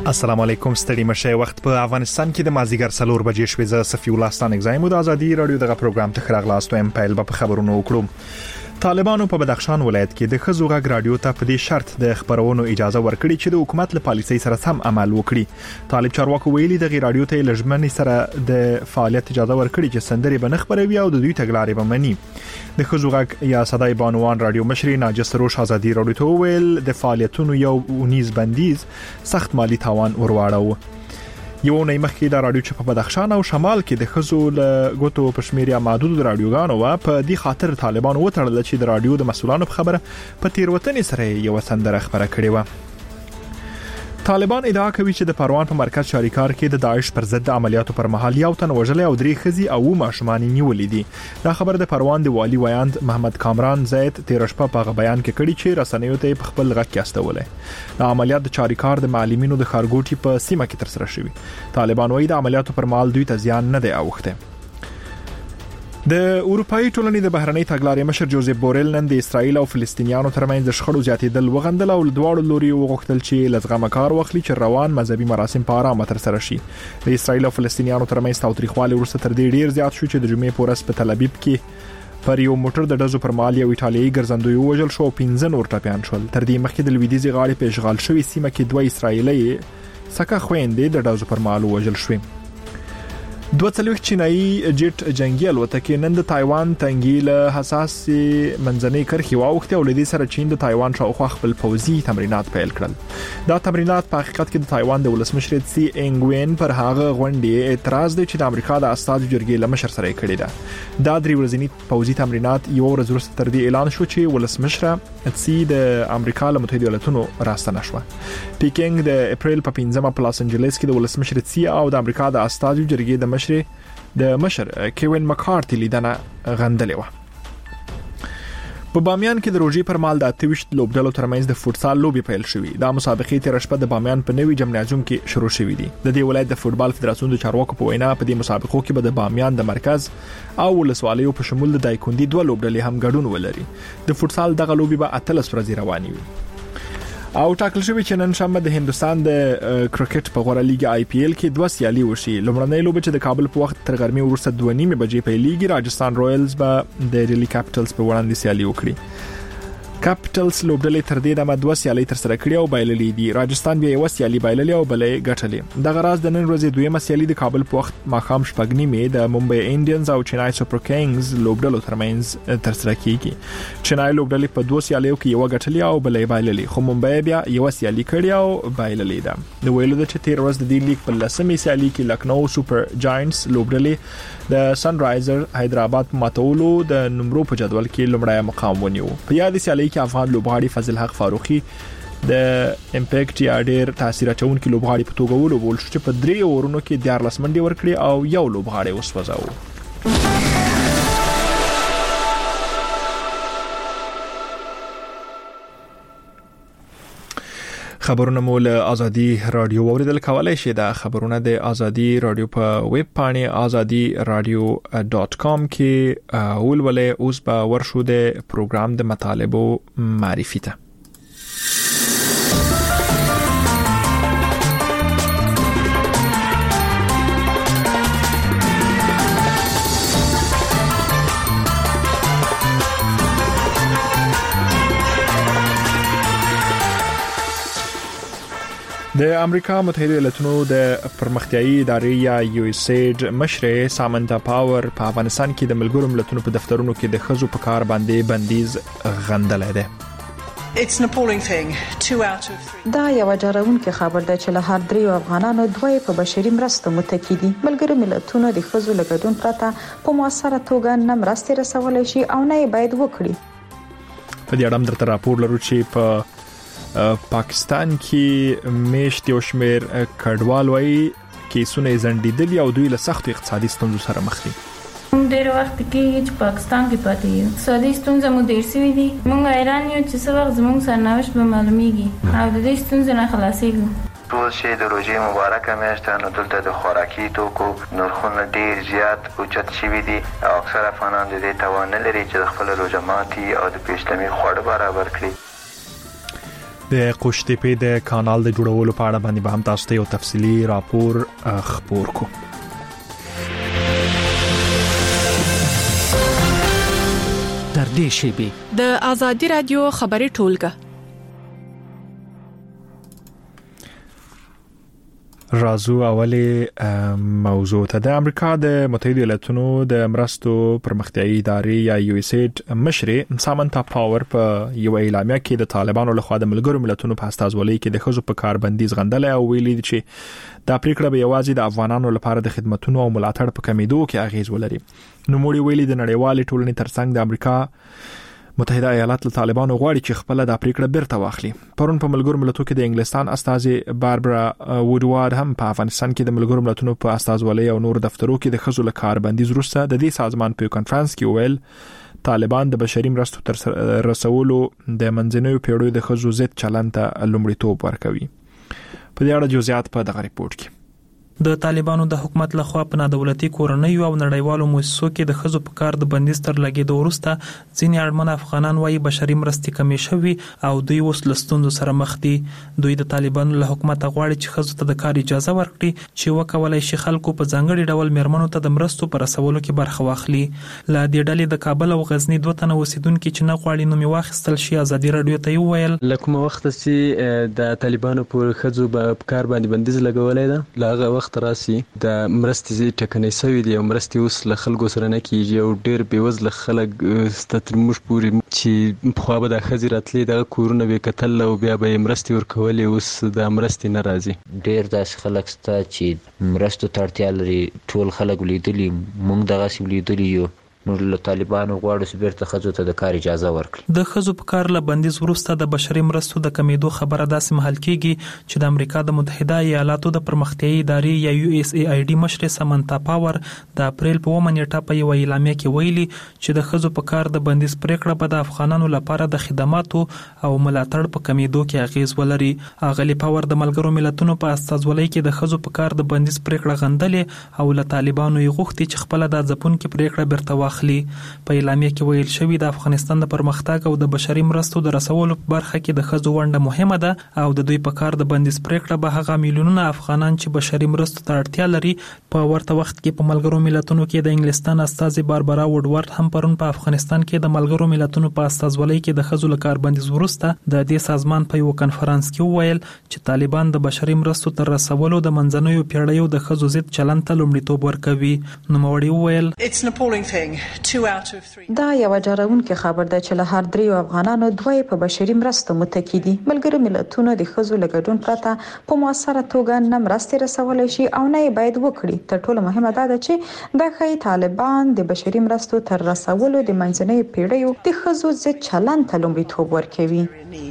السلام علیکم ستړي مشه وخت په افغانستان کې د مازیګر 4 بجې شوې ز صفی الله ستان اگزایم د ازادي رادیو دغه پروګرام ته خراغلاستو ام پایل په خبرونو وکړو. طالبانو په بدخشان ولایت کې د خزو غږ رادیو ته په دې شرط د خبرونو اجازه ورکړي چې د حکومت له پالیسۍ سره سم عمل وکړي. طالب چارواکو ویلي د رادیو ته لجمنې سره د فعالیت اجازه ورکړي چې سندري بنخ خبروي او د دوی تګلارې بمني. د خزو غږ یا صداي بانوان رادیو مشري ناجس روش ازادي رادیو ته ویل د فعالیتونو یو ونیز بندیز سخت مالی تاوان ورواړو. یو نه مخکې د رادیو چې په بدخشان او شمال کې د خزو له غوتو پښمیر محدود رادیوګانو و په دې خاطر طالبان وټړل چې د رادیو د مسولانو په خبره په تیروتنې سره یو سندره خبره کړې و. طالبان ادعا کوي چې د پروان په مرکز شاریکار کې د داعش پر ضد عملیاتو پر مهال یو تن وژل او درې خزي او ماشومان نیولې دي. دا خبر د پروان د والی ویاند محمد کامران زید 13 شپه په بیان کې کړي چې رسنیو ته په خپل غږ کې استولې. د عملیات د شاریکار د معلمینو د خارګوټي په سیمه کې تر سره شوی. طالبان وايي د عملیاتو پر مهال دوی ته زیان نه دی اوخته. د اروپאי ټولنې د بهرنۍ تګلارې مشر جوزيف بورل نن د اسرایل او فلسطینیانو ترمنځ د شخړو زیاتېدل وغندل او دواړو لوري وغوښتل چې لزغمه کار واخلي چې روان مذهبي مراسم په آرامه تر سره شي. د اسرایل او فلسطینیانو ترمنځ تاوتریخوالی ورسته تر دې ډیر زیات شو چې د جمعې په ورځ په تل ابیب کې پر یو موټر د ډزو پر مال یو ایټالیایي ګرځندوی وژل شو 15 نور ټپيان شول. تر دې مخکې د لویدیځي غاړې په اشغال شوی سیمه کې 2 اسرایلی سکه خويندې د ډزو پر مال وژل شوې. 22 چینایي جټ جنگي الوتکې نن د تایوان تنګي له حساس منځنۍ کرښې واوښتې او لدې سره چین د تایوان شاوخوا خپل پوځي تمرینات پیل کړل. دا تمرینات په حقیقت کې د تایوان د ولسمشر سي انګوین پر هغه غونډې اعتراض دی چې د امریکا د استاد جرګې لمشر سره کړی ده. دا درې ورځنی پوځي تمرینات یو ورځ وروسته تر دې اعلان شو چې ولسمشر سي د امریکا له متحده ایالاتونو راستنه شو. پیکینګ د اپریل په 15 په لاس انجلس کې د ولسمشر سي او د امریکا د استاد جرګې د مشر کیوین مکارتي لیدنه غندلې و. په بامیان کې د روژې پر مهال د 28 لوبډلو ترمنځ د فوتسال لوبي پیل شوې. دا مسابقې تیر شپه د بامیان په نوي جمنازیوم کې شروع شوې دي. د دې ولایت د فوتبال فدراسیون د چارواکو په وینا په دې مسابقو کې به د بامیان د مرکز او ولسوالیو په شمول د دایکوندي 2 لوبډلې هم ګډون ولري. د فوتسال دغه لوبي به 13 ورځې رواني وي. او ټاکل شوی چې نن شنبه د هندستان د کرکټ په غوړه لیګ آی پی ایل کې 2 سیالي وشي. لومړنۍ لوبه چې د کابل په وخت تر غرمې وروسته 2:30 بجې په لیګ راجستان رویلز به د ډیلی کیپټلز په وړاندې سیالي وکړي. کیپټلز لوبډلې تر دې دمه 2 سیالي تر سره کړې او بایللې دي. راجستان بیا یو سیالي بایللې او بلې ګټلې. د غراز د نن ورځې دویمه سیالي د کابل په وخت ماخام شپږنیمه د ممبئی انډینز او چنای سپر کینګز لوبډلو ترمنځ تر سره کیږي. چنای لوبډلې په 2 سیالیو کې یو ګټلې او بلې بایللې، خو ممبئی بیا یو سیالي کړې او بایللې ده. د ویلو د چې 13 ورځ د دې لیګ په لسمې سیالي کې لکنو سپر جاینټس لوبډلې د سن رایزر حیدرآباد په ماتولو د نمبرو په جدول کې لومړی مقام ونیو. په یاد سیالي کې افغان لوبغاړي فضل حق فاروقي د امپیکټ یا ډیر تاثیر اچونکي لوبغاړي په توګه ولوبول شو چې په 3 اورونو کې 14 منډي ورکړي او یو لوبغاړي وسوځاو. خبرونه مول ازادي رادیو اوریدل کولای شي. دا خبرونه د ازادي رادیو په ویب پاڼې azadi.radio.com کې ولولې. اوس به ورشو د پروګرام د مطالبو معرفي ته. د امریکا متحده ایالاتونو د پرمختیايي ادارې یا یو اس ایډ مشر سامنتا پاور په افغانستان کې د ملګرو ملتونو په دفترونو کې د خزو په کار باندې بندیز غندلې ده. دا یو ډاروونکې خبر ده چې له هر 3 افغانانو 2 په بشري مرسته متکی دي. ملګرو ملتونو د خزو لګډون پرته په موثره توګه نه مرسته رسولای شي او نه باید وکړي. په دې اړه درته راپور لرو چې په پاکستان کې میشت یو شمیر کډوال وایي کیسونه زندیدلی او دوی له سخت اقتصادي ستونزو سره مخ دي. ډېر وخت کې چې پاکستان کې پاتې یو اقتصادي ستونزې مو ډېر سوي دي. موږ حیران یو چې څه وخت زموږ سرنوشت به معلومیږي او د دې ستونزې نه خلاصېږو. ټول شی د روژې مبارکه میاشت نو دلته د خوراکي توکو نرخونه ډېر زیات اوچت شوي دي او اکثر افغانان د دې توان نه لري چې د خپل روژه ماتي او د پیشلمي خواړه برابر کړي. د قوشتېپې د کانال د جوړولو په اړه باندې به هم تاسو ته یو تفصیلی راپور خپور کو. در دې شیبې د آزادی رادیو خبري ټولګه رازو اولی موضوع ته د امریکا د متحده ایالاتونو د مرستو پرمختیایي ادارې یا یو اس اید مشرې سامنتا پاور په یو اعلامیه کې د طالبانو لخوا د ملګرو ملتونو په استازولۍ کې د خزو په کاربندیز غندل او ویلي چې دا پریکړه به یوازې د افغانانو لپاره د خدماتو او ملاتړ په کمیدو کې اغیز ولري. نو موږ ویلي د نړیوال ټولنې ترڅنګ د امریکا متحده ایالات له طالبانو غواړي چې خپل د پریکړه بیرته واخلي. پرون په ملګرو ملتونو کې د انګلستان استاذ باربرا وودوارد هم په افغانستان کې د ملګرو ملتونو په استازولۍ او نور دفترو کې د خزو له کاربندیز وروسته د دې سازمان په کانفرنس کې ویل طالبان د بشري مرستو تر رسولو د منځنوي پیړیو د خزو ضد چلند ته لومړیتوب ورکوي. په دې اړه جزئیات په دغه ریپورت کې د طالبانو د حکومت لخوا په نادولتي کورنۍ او نړیوالو مؤسسو کې د خزو په کار د بندیز تر لګیدو وروسته ځینې اړمن افغانان وايي بشري مرستې کمې شوي او دوی اوس له ستونزو سره مخ دي. دوی د طالبانو له حکومت غواړي چې خزو ته د کار اجازه ورکړي چې وکولای شي خلکو په ځانګړي ډول میرمنو ته د مرستو پر رسولو کې برخه واخلي. لا دې ډلې د کابل او غزنی دوه تنه اوسیدونکو چې نه غواړي نو می واخیستل شي آزادي رادیو ته ویل لکه وخت چې د طالبانو پر خزو په کار باندې بندیز لګولای دا لاغه وخت راسي د مرستې ټکنۍ سوي دي او مرستې اوس له خلکو سره نه کیږي او ډېر بېوزله خلک ستر موږ پورې چې خو به د خزي راتلې د کورونه به کتل او بیا به مرستې ورکولې اوس د مرستې نه راځي. ډېر داس خلک ستا چې مرستو ته اړتیا لري ټول خلک ولیدلي موږ دغه سی ولیدلي یو نو له طالبانو غواړي چې بیرته خزو ته د کار اجازه ورکړي. د خزو په کار له بندیز وروسته د بشري مرستو د کمیدو خبره داسې محل کیږي چې د امریکا د متحده ایالاتو د پرمختیایي ادارې یا یو اس ای ډي مشر سامنتا پاور د اپریل په 1 نیټه په یو اعلامیه کې ویلي چې د خزو په کار د بندیز پریکړه به د افغانانو لپاره د خدماتو او ملاتړ په کمیدو کې اغیز ولري. اغلی پاور د ملګرو ملتونو په استازولۍ کې د خزو په کار د بندیز پریکړه غندلې او له طالبانو یې غوښتي چې خپل د ځپونکو پریکړه بیرته واخلي. په اعلامیه کې ویل شوی د افغانستان د پرمختګ او د بشري مرستو د رسولو په برخه کې د خزو ونډه مهمه ده او د دوی په کار د بندیز پریکړه به هغه میلیونونه افغانان چې بشري مرستو ته اړتیا لري په ورته وخت کې په ملګرو ملتونو کې د انګلستان استاذ باربرا وودوارد هم پرون په افغانستان کې د ملګرو ملتونو په استازولۍ کې د خزو له کار بندیز وروسته د دې سازمان په یو کانفرنس کې ویل چې طالبان د بشري مرستو تر رسولو د منځنوي پیړیو د خزو ضد چلند ته لومړیتوب ورکوي. نو موړي ویل دا یو ډاروونکې خبر ده چې له هر دریو افغانانو دوی په بشري مرستو متکی دي. ملګري ملتونو د خزو لګډون پرته په موثره توګه نه مرستې رسولای شي او نه باید وکړي. تر ټولو مهمه ده چې د خې طالبان د بشري مرستو تر رسولو د منځنۍ پیړیو د خزو ضد چلند ته لومړیتوب ورکوي.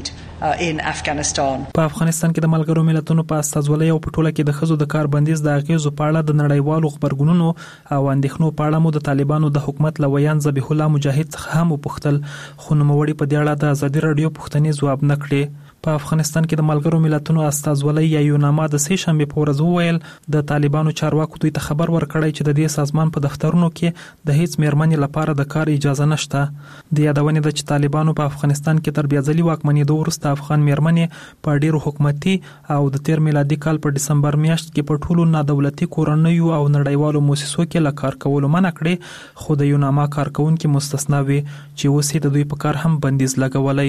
په افغانستان کې د ملګرو ملتونو په استازولۍ او په ټوله کې د خزو د کار بندیز د اغیزو په اړه د نړیوالو خبرګونونو او اندېښنو په اړه مو د طالبانو د حکومت لویان ذبیح الله مجاهد څخه هم وپوښتل خو نوموړي په دې اړه د آزادي رادیو پوښتنې ځواب نه کړې. په افغانستان کې د ملګرو ملتونو استازولۍ یا یوناما د سې شنبه په ورځ وویل د طالبانو چارواکو دوی ته خبر ورکړی چې د دې سازمان په دفترونو کې د هیڅ میرمنې لپاره د کار اجازه نشته. د یادونې ده چې طالبانو په افغانستان کې تر بیا ځلي واکمنېدو وروسته افغان میرمنې په ډیرو حکومتي او د تیر میلادي کال په دسمبر میاشت کې په ټولو نادولتي کورنیو او نړیوالو مؤسسو کې له کار کولو منع کړې خو د یوناما کارکونکو مستثنا وي چې اوس د دوی په کار هم بندیز لګولای.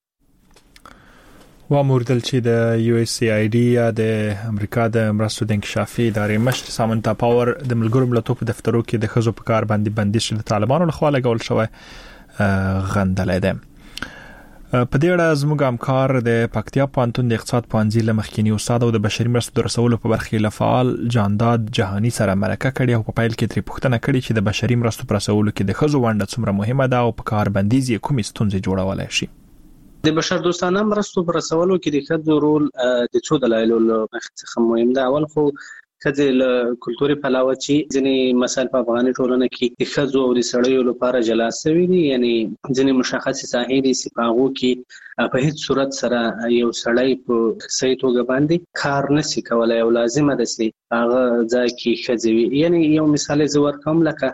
واموردل چې د یو اس ای ډي یا د امریکا د مرستو د انکشافي ادارې مشر سامنتا پاور د ملګرو ملتونو په دفترو کې د خزو په کار باندې بندیز د طالبانو لخوا لګول شوی غندلې ده. په دې اړه زموږ همکار د پکتیا پوهنتون د اقتصاد پوهنځي له مخکینی استاد او د بشري مرستو د رسولو په برخه کې فعال جانداد جهانی سره مرکه کړې او په پیل کې ترې پوښتنه کړې چې د بشري مرستو پر رسولو کې د خزو ونډه څومره مهمه ده او په کار بندیز یې کومې ستونزې جوړولای شي. د بشر دوستانه مرستو پر رسولو کې د ښځو رول د څو دلایلو څخه مهم ده. اول خو ښځې له کلتوري پلوه چې ځینې مسایل په افغاني ټولنه کې د ښځو او د سړیو لپاره جلا شوي دي، یعنی ځینې مشخصې ساحې دي چې په هغو کې په هیڅ صورت سره یو سړی په صحیح توګه باندې کار نشي کولای او لازمه ده چې هغه ځای کې ښځې یعنی یو مثال زه ورکوم لکه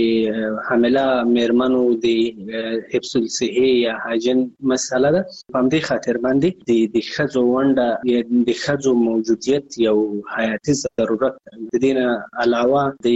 د حامله میرمنو د حفظ الصحه یا هاجن مسله ده په همدې خاطر باندې د ښځو ونډه یا د ښځو موجودیت یو حیاتي ضرورت د دې نه علاوه د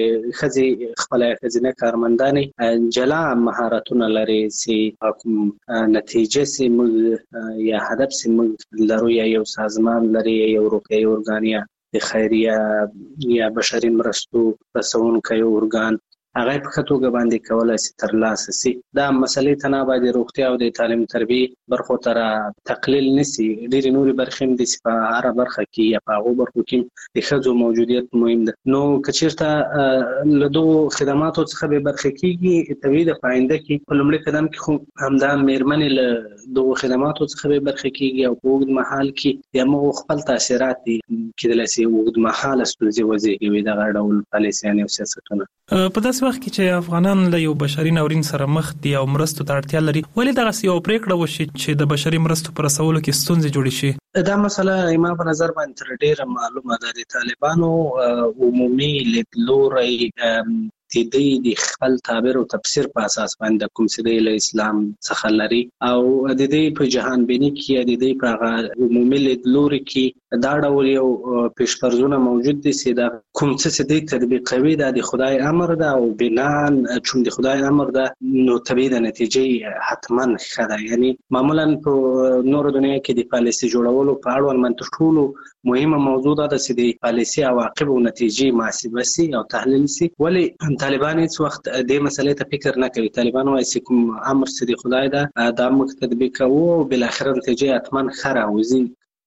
ښځې خپل ښځینه کارمندانې جلا مهارتونه لري چې کوم نتیجه سي موږ یا هدف سي موږ لرو یا یو سازمان لري یو روغتیايي ارګان یا د خیریه یا بشري مرستو رسونکی ارګان هغه په خطوګه باندې کولای شي ترلاسه شي دا مسلې تنابه د روغتیا او د تعلیم تربیه برخو تر تقلیل نشي ډېر نوري برخې د په هر برخه کې یا په هغه برخو کې د ښځو موجودیت مهم ده نو کچیرته له دوه خدماتو څخه به برخه کېږي توید په آینده کې په لومړي قدم کې خو همدا میرمنې له دوه خدماتو څخه به برخه کېږي او په اوږد مهال کې یا موږ خپل تاثیرات کېدلی شي اوږد مهاله ستونزې وزېږوي دغه ډول پالیسیانې او سیاستونه په داسې وخت کې چې افغانان له یو بشري ناورین سره مخ دي او مرستو ته اړتیا لري ولې دغه یو پریکړه وشي چې د بشري مرستو پر رسولو کې ستونزې جوړې شي دا مسله ما په نظر باندې تر ډیره معلومه ده د طالبانو عمومي لیدلوری د دې خپل تعبیر او تفسیر په اساس باندې کوم څه د اسلام څخه لري او د دې په جهان بینی کې د دې په عمومي لیدلوري کې دا ډول یو پیشفرضونه موجود دي چې دا کوم څه د تطبیقوي د خدای امر ده او بنان چون د خدای امر ده نو طبيعي د نتیجې حتما خره یعنی معمولا په نور دنیا کې د پالیسي جوړولو په اړه من ټولو مهمه موضوع ده چې د پالیسي عواقب او نتیجې محاسبه سي او تحلیل سي ولی طالبان هیڅ وخت د مسلې ته فکر نه کوي طالبان وايي چې کوم امر چې د خدای ده دا موږ تطبیق کوو او بل اخر نتیجه حتما خره وزي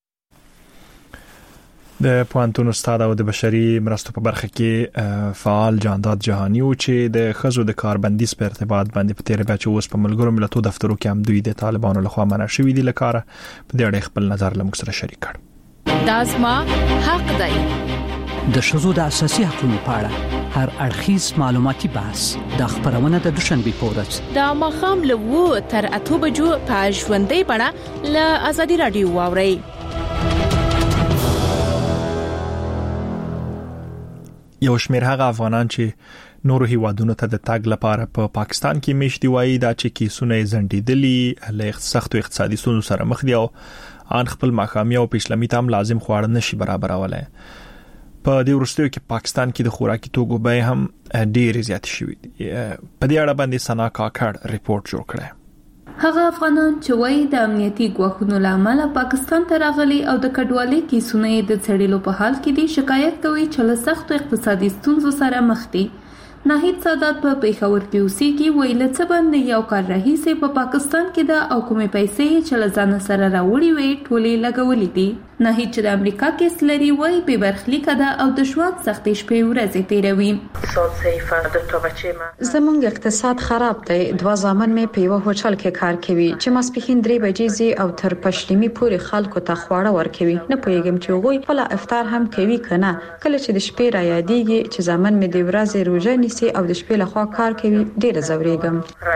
د پوهنتون استاد او د بشري مرستو په برخه کې فعال جانداد جهانی او چې د خزو د کاربندیز په ارتباط باندې په تیر بچو اوس په ملګرو ملتونو دفترو کې هم دوی د طالبانو لخوا منع شوی دي لکاره په دې اړه خپل نظر لمږ سره شریک کړ دازما حق دی د شذو د اساسي حقوقو په اړه هر اړخیز معلوماتي بحث د خبرونه د دوشنبه پورز د مخام له 2 تر 8 بجو په ژوندۍ بڼه له ازادي رادیو واوري یو شمېر هغه افغانان چې نورو هیوادونو ته د تاګ لپاره په پاکستان کې میشتي وایي دا چې کیسونه زندیدلی له سختو اقتصادي ستونزو سره مخ دي او ان خپل ماقامي او پښلمي تام لازم خواړه نشي برابرولای په دې ورستیو کې پاکستان کې د خوراکي توکو بیه هم ډېر زیات شوی دی په دې اړه باندې سنا کاکړ ریپورت جوړ کړی هغه افغانان چې وایي د امنیتي ګواښونو لامل پاکستان ته راغلي او د کډوالۍ کیسونه د څېړلو په حال کې دي شکایت کوي چې له سختو اقتصادي ستونزو سره مخ دي ناهید سادات په پیښور کې اوسېږي ویل څه باندې یو کار راهیسې په پاکستان کې دا او کومې پیسې چې له ځان سره راوړي وي ټولې لګولې دي ناهید چې د امریکا کې سلري وایي په برخلیک ده او د ژوند سختې شپې ورځې تیروي زمونږ اقتصاد خراب دی 2 زامن مې په یو هوټل کې کار کوي چې ماسپښین 3 بجې زی او تر پښلمي پورې خلکو ته خواړه ورکوي نه پوهیږم چې وګوي خپل افطار هم کوي کنه کله چې د شپې را یادېږي چې زامن مې د ورځې روزه نیسي او د شپې لخوا کار کوي ډېر زورېږم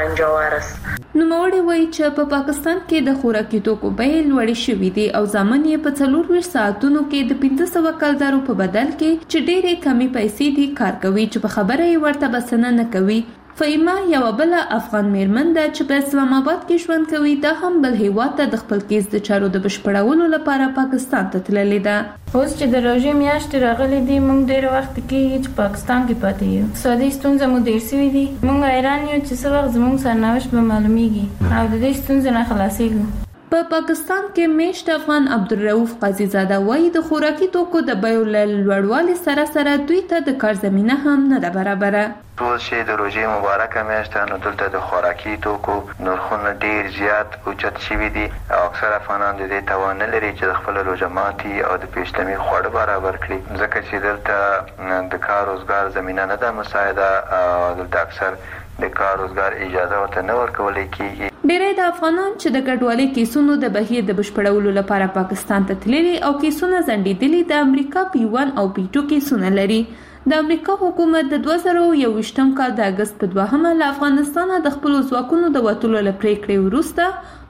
نو موري وایي چې په پاکستان کې د خوراکي توکو بیې لوړې شوې دي او زامن یې په 24 ساعتونو کې د 1500 کلدارو په بدل کې چې ډېرې کمی پیسې دي کار کوي چې په خبره یې ورته بسنه نه کوي فایما یو بل افغان میرمن ده چې په اسلام آباد کې ژوند کوي دا هم بل هیواد ته د خپل کیس د چارو د بشپړولو لپاره پاکستان ته تللې ده اوس چې د روژې میاشتې راغلي دي موږ ډېر وخت کې چې پاکستان کې پاتې یو اقتصادي ستونزې مو ډېر سوي دي موږ حیران یو چې څه وخت زموږ سرنوشت به معلومیږي او د دې ستونزې نه خلاصېږو په پاکستان کې میشت افغان عبدالرؤف قاضي زاده وایي د خوراکي توکو د بیو لوړوالي سره سره دوی ته د کار زمینه هم نه ده برابره ټول شي د روژې مبارکه میاشت نو دلته د خوراکي توکو نرخونه ډیر زیات اوچت شوي دي او اکثر افغانان د دې توان نه لري چې د خپل روژه ماتي او د پیشلمي خواړه برابر کړي ځکه چې دلته د کار روزګار زمینه نه ده مساعده او دلته اکثر د کار روزګار اجازه ورته نه ورکول کیږي ډېری د افغانان چې د کډوالۍ کیسونو د بهیر د بشپړولو لپاره پاکستان ته تللي او کیسونه ځنډېدلي د امریکا P1 او P2 کیسونه لري د امریکا حکومت د 2021 کال د اگست په 2 له افغانستان د خپل ځواکونو د وټولو لپاره پریکړې وروسته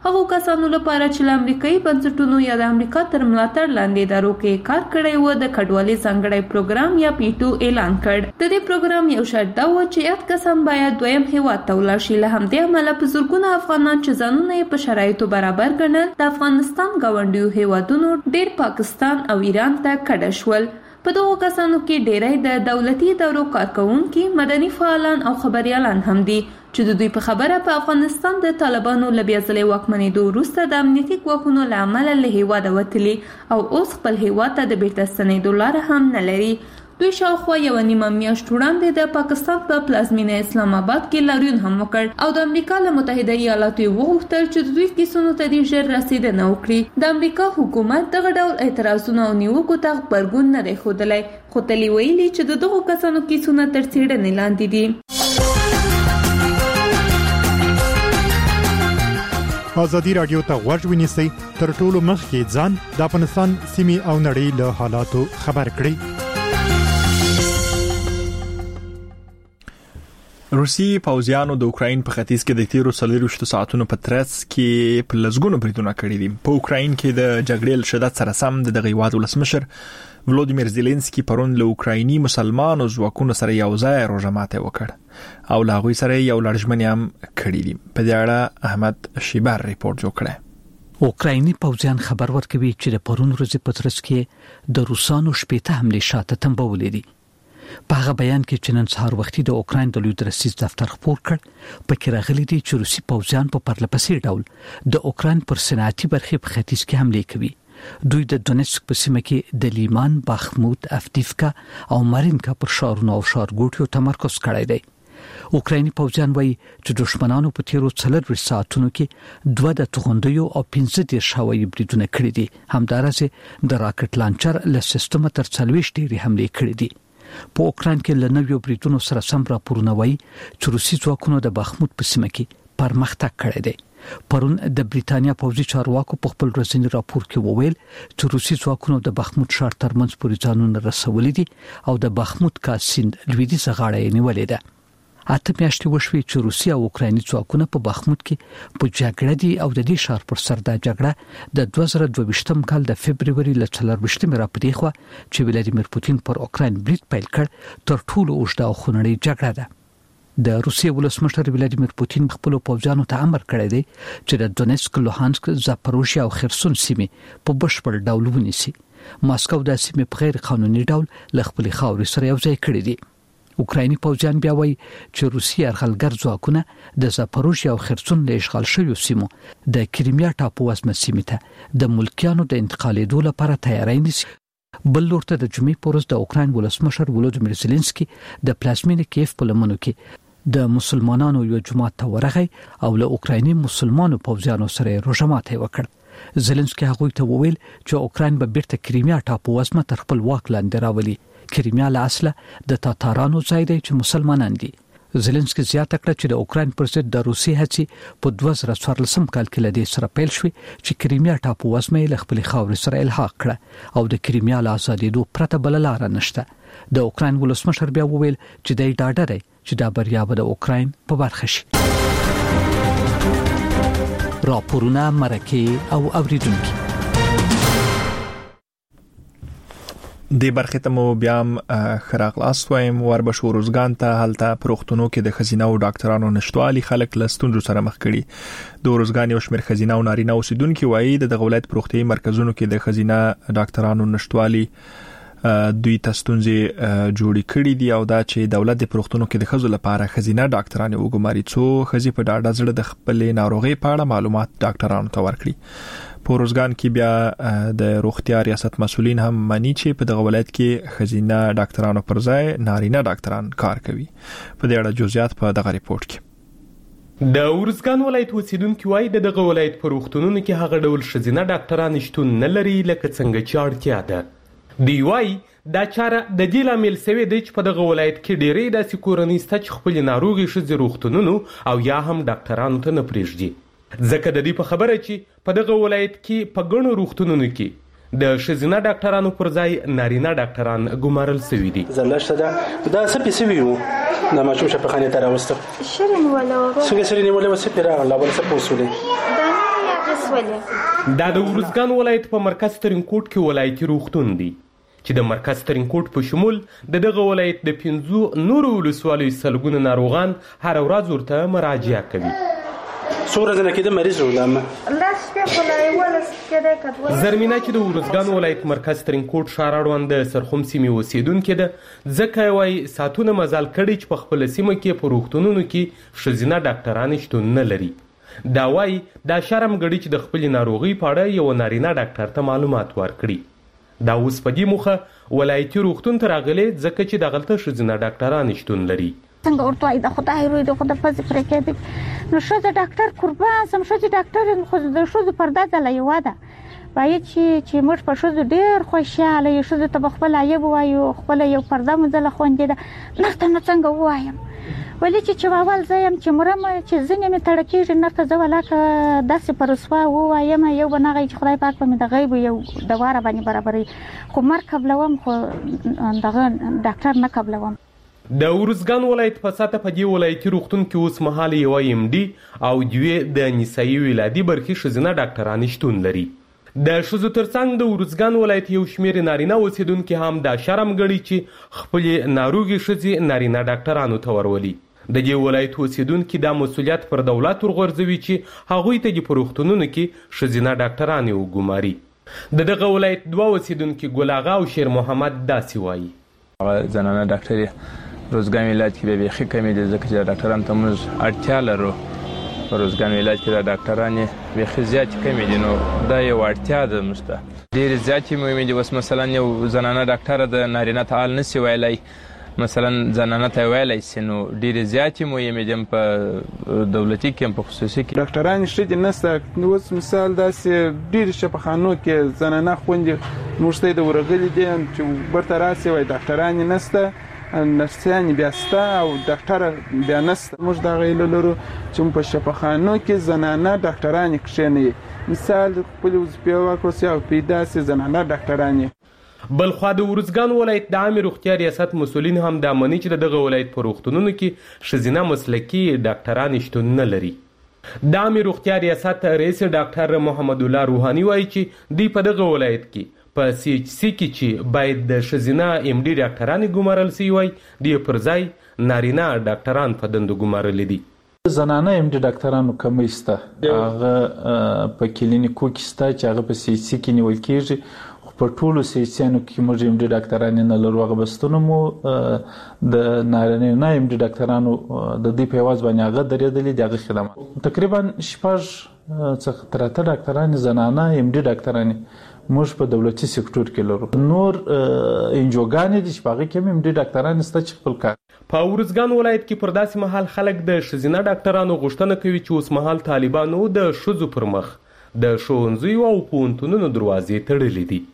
هغو کسانو لپاره چې له امریکایي بنسټونو یا د امریکا تر ملاتړ لاندې ادارو کې کار کړی و د کډوالۍ ځانګړی پروګرام یا پیټو اعلان کړ. د دې پروګرام یو شرط دا و چې یاد کسان باید دویم هیواد ته ولاړ شي. له همدې امله په زرګونه افغانان چې ځانونه یې په شرایطو برابر ګڼل د افغانستان ګاونډیو هیوادونو ډیر پاکستان او ایران ته کډه شول. په دغو کسانو کې ډیری د دولتي ادارو کارکونکي، مدني فعالان او خبريالان هم دي چې د دوی په خبره په افغانستان د طالبانو له بیا ځلې واکمنېدو وروسته د امنیتي ګواښونو له امله له هیواده وتلي او اوس خپل هیواد ته د بیرته ستنېدو لاره هم نه لري. دوی شاوخوا یو نیمه میاشت وړاندې د پاکستان په پلازمینه اسلام آباد کې لاریون هم وکړ او د امریکا له متحده ایالاتو وغوښتل چې د دوی کیسونو ته د ژر رسیدنه وکړي. د امریکا حکومت دغه ډول اعتراضونه او نیوکو ته غبرګون نه دی ښودلی، خو تل ویلي چې د دغو کسانو کیسونه تر څېړنې لاندې دي. ازادي راډیو ته غوږ ونیسئ، تر ټولو مخکې ځان د افغانستان سیمې او نړۍ له حالاتو خبر کړئ. روسي پوځیانو د اوکراین په ختیځ کې د تیرو 24 ساعتونو په ترڅ کې په لزګونو بریدونه کړي دي. په اوکراین کې د جګړې له شدت سره سم د هیواد ولسمشر ولودیمیر زيلنسکي پرون له اوکرایني مسلمانانو ځواکونو سره یو ځای روژه ماته وکړ او له هغوی سره یو لړژمنې هم کړې دي. په دې اړه احمد شیبر ریپورت جوړ کړی. اوکرایني پوځیان خبر ورکوي چې د پرون ورځې په ترڅ کې د روسانو شپېته حملې شاته تنبولې دي. په هغه بیان کې چې نن سهار وختي د اوکراین د لوی درسیز دفتر خبر کړ، پکې راغلي دي چې روسي پوځیان په پرلپسې ډول د اوکراین پر صنعتي برخې په ختیځ کې حملې کوي. دوی د دونیتسک په سیمه کې د لیمان، باخموت، افدیفکا او مارینکا پر ښارونو او ښارګوټیو تمرکز کړی دی. اوکرایني پوځیان وایي چې دښمنانو په تیرو 24 ساعتونو کې 2 د توغندیو او 15 هوایي بریدونه کړي دي. همدارسه د راکټ لانچر له سیستم تر 40 ډیرې حملې کړي دي. په اوکراین کې له نویو بریدونو سره سم راپورونه وایي چې روسي ځواکونو د باخموت په سیمه کې پرمختګ کړی دی. پرون د بریتانیا پوځي چارواکو په خپل ورځني راپور کې وویل چې روسي ځواکونو د باخموت ښار ترمنځ پورې ځانونه رسولي دي او د باخموت کاسیند لویدیځه غاړه یې نیولې ده. 8 میاشتې وشوي چې روسي او اوکرایني ځواکونه په باخموت کې په جګړه دي او د دې ښار پر سر د جګړه د 2022م کال د فبرवरी ل 24مې راپدې خو چې ولادیمیر پوتین پر اوکراین برید پیل کړ تر ټولو اوږده او خونړۍ جګړه ده. د روسیې ولسمشر ولادیمیر پوتین خپل پوځیانو ته امر کړی دی چې د دونیتسک، لوهانسک، زاپروژیا او خرسون سیمې په بشپړ ډول ونیسي. ماسکو د سیمې په غیر قانوني ډول ل خپل خاورې سره یو ځای کړی دي. اوکرایني پوځیان بیا وایي چې روسي یرغلګر ځواکونه د زاپروژیا او خرسون له اشغال شویو سیمو د کریمیا ټاپو وزمه سیمې ته د ملکیانو د انتقالېدو لپاره تیاری نیسي. بل لورته د جمعې په ورځ د اوکراین ولسمشر ولودیمیر زيلنسکي د پلازمینې کیف په لمنو کې د مسلمانانو یو جماعت ته ورغی او له اوکرایني مسلمانانو پوځیانو سره روژه ماته وکړ. زيلنسکي هغوی ته وویل چې اوکراین به بیرته کریمیا ټاپو وزمه تر خپل واک لاندې راولي. کریمیا له اصله د تاتارانو ځای دی چې مسلمانان دي. زيلنسکي زیاته کړه چې د اوکراین پر ضد د روسي هڅې په 2014 کال کې لدې سره پیل شوې چې کریمیا ټاپو وزمه له خپل خاورې سره الحاق کړه او د کریمیا له آزادېدو پرته بل لار نشته. د اوکراین ولسمشر بیا وویل چې دای ډاډه دی چې دا بریا به د اوکراین په برخه شي. راپورونه مرکه او اوریدونکو د برخه ته مو بیا خراغلاس وایم وربشو روزګان ته حالت پروختونو کې د خزینه او ډاکټرانو نشټوالي خلک لستونجو سره مخ کړي. د روزګان یو شمېر خزینه او نارینه اوسیدونکو وایي د ولایت پروختي مرکزونو کې د خزینه ډاکټرانو نشټوالي دوی تستونځي جوړی کړي دي او دا چې دولت د پروختونو کې د خزو لپاره خزینه ډاکټرانو وګماري څو خزي په ډاډه زړه د خپل ناروغي په اړه معلومات ډاکټرانو ته ورکړي. په روزګان کې بیا د روغتیا ریاست مسؤلین هم مانی چې په دغه ولایت کې خزینه ډاکټرانو پر ځای نارینه ډاکټران کار کوي. په دې اړه جزئیات په دغه ریپورت کې د روزګان ولایت اوسیدونکو وايي د دغه ولایت په روغتونونو کې هغه ډول خزینه ډاکټران شتون نه لري لکه څنګه چې اړتیا ده. دی وايي دا چاره د دې لامل سوي دی چې په دغه ولایت کې ډېرې داسې کورنۍ شته چې خپل ناروغي ښځې روغتونونو او یا هم ډاکټرانو ته نه پرېږدي. ځکه د دې په خبره چې په دغه ولایت کې په ګڼو روغتونونو کې د ښځینه ډاکټرانو پر ځای نارینه ډاکټران ګمارل شوي دي. زلشته دا څه پیسې ویو د ماشوم شفاخانه ته راوسته شرین ولا څنګه شرین ولا وسه پیرا الله ولا څه پوسولې ولې دا د ارزګان ولایت په مرکز ترینکوټ کې ولایتي روغتون دی چې د مرکز ترینکوټ په شمول دغه ولایت د 15 نورو ولسوالیو سلګونه ناروغان هر ورځ ورته مراجعه کوي. څو ورځې نه کېده مریض ولامه لاس په خلای ولس کې د زرمینه چې د ارزګان ولایت مرکز ترینکوټ ښار اړوند د سرخوم سیمې اوسیدونکو ده ځکه وایي ساتونه مزال کړي چې په خپل سیمه کې په روغتونونو کې ښځینه ډاکټران شتون نه لري. دا وایي دا شرم ګړي چې د خپل ناروغي په اړه یو نارینه ډاکټر ته معلومات ورکړي. دا اوس په دې موخه ولایتي روغتون ته راغلي ځکه چې دغلته ښځینه ډاکټران شتون لري. څنګه ورته وایي د خدای روی د خدای فضل پرې کېدی نو ښځه ډاکټر قربان سم ښځه ډاکټر خو د ښځو پرده ځله یو ده وایي چې موږ په ښځو ډېر خوشاله یو ښځو ته خپل عیب وایو خپل یو پرده مزله خوندې ده نرته نه څنګه وایم ولې چې اول زه یم چې مرم چې ځینې مې تړه کېږي نرته زه ولاکه داسې په رسوا ووایم یو به نغی چې خدای پاک به مې د غیب یو دواره باندې برابروي خو مرګ قبلوم خو دغه ډاکټر نه قبلوم. د ارزګان ولایت په ساته په دې ولایتي روغتون کې اوس مهال یو MD او دوی د نسایي ولادي برخې ښځینه ډاکټران شتون لري. د ښځو ترڅنګ د ارزګان ولایت یو شمېر نارینه اوسیدونکي هم دا شرم ګڼي چې خپلې ناروغې ښځې نارینه ډاکټرانو ته ورولي. د دې ولایت اوسیدونکي دا مسؤلیت پر دولت ورغورځوي چې هغوی ته د په روغتونونو کې ښځینه ډاکټرانې وګماري. د دغه ولایت دوه اوسیدونکي ګل اغا او شیر محمد داسې وایي. هغه زنانه ډاکټرې روزګان ولایت کې بیخي کمې دي ځکه چې ډاکټرانو ته موږ اړتیا لرو. په روزګان ولایت کې د ډاکټرانې بیخي زیاتې کمې دي نو دا یو اړتیا ده موږ ته ډېرې زیاتې مهمې دي. اوس مثلا یو زنانه ډاکټره د نارینه ته حال نشي ویلی مثلا زنانه ته ویلی سي نو ډېرې زیاتې مهمې دي په دولتي کې هم په خصوصي کې ډاکټرانې ښځې نشته. اوس مثال داسې ډېرې شفاخانو کې زنانه خویندې موږ ته د ورغلي دي چې برته راسي وایي ډاکټرانې نشته نرسیانې بیا شته او ډاکټره بیا نشته. موږ دغه هیله لرو چې په شفاخانو کې زنانه ډاکټرانې کښېنوي مثال خپلې وظیفې وکړو سي او پیدا سي زنانه ډاکټرانې. بلخوا د ارزګان ولایت د عامې روغتیا ریاست مسؤلین هم دا مني چې دغه ولایت په روغتونونو کې ښځینه مسلکي ډاکټران شتون نه لري. د عامې روغتیا ریاست رئیس ډاکټر محمد الله روحاني وایي چې دوی په دغه ولایت کې په CHC کې چې باید د ښځینه MD ډاکټرانې ګمارل سوي وای دوی پر ځای نارینه ډاکټران په دندو ګمارلي دي. زنانه MD ډاکټرانو کمی شته هغه په کلینیکو کې شته چې هغه په CHC کې نیول کېږي خو په ټولو CHC-انو کې موږ MD ډاکټران نه لرو. هغه بستونه مو د نارینه MD ډاکټرانو د دې په اواز باندې هغه درېدلي دي. هغه خدمات تقریبا 6 څخه تر 8 ډاکټران زنانه MD ډاکټران موږ په دولتي سکتور کې لرو. نور انجوګانې دي چې په هغه کې MD ډاکټران شته چې خپل کار. په ارزګان ولایت کې پر داسې مهال خلک د ښځینه ډاکټرانو غوښتنه کوي چې اوس مهال طالبانو د ښځو پر مخ د ښوونځیو او پوهنتونونو دروازې تړلې دي.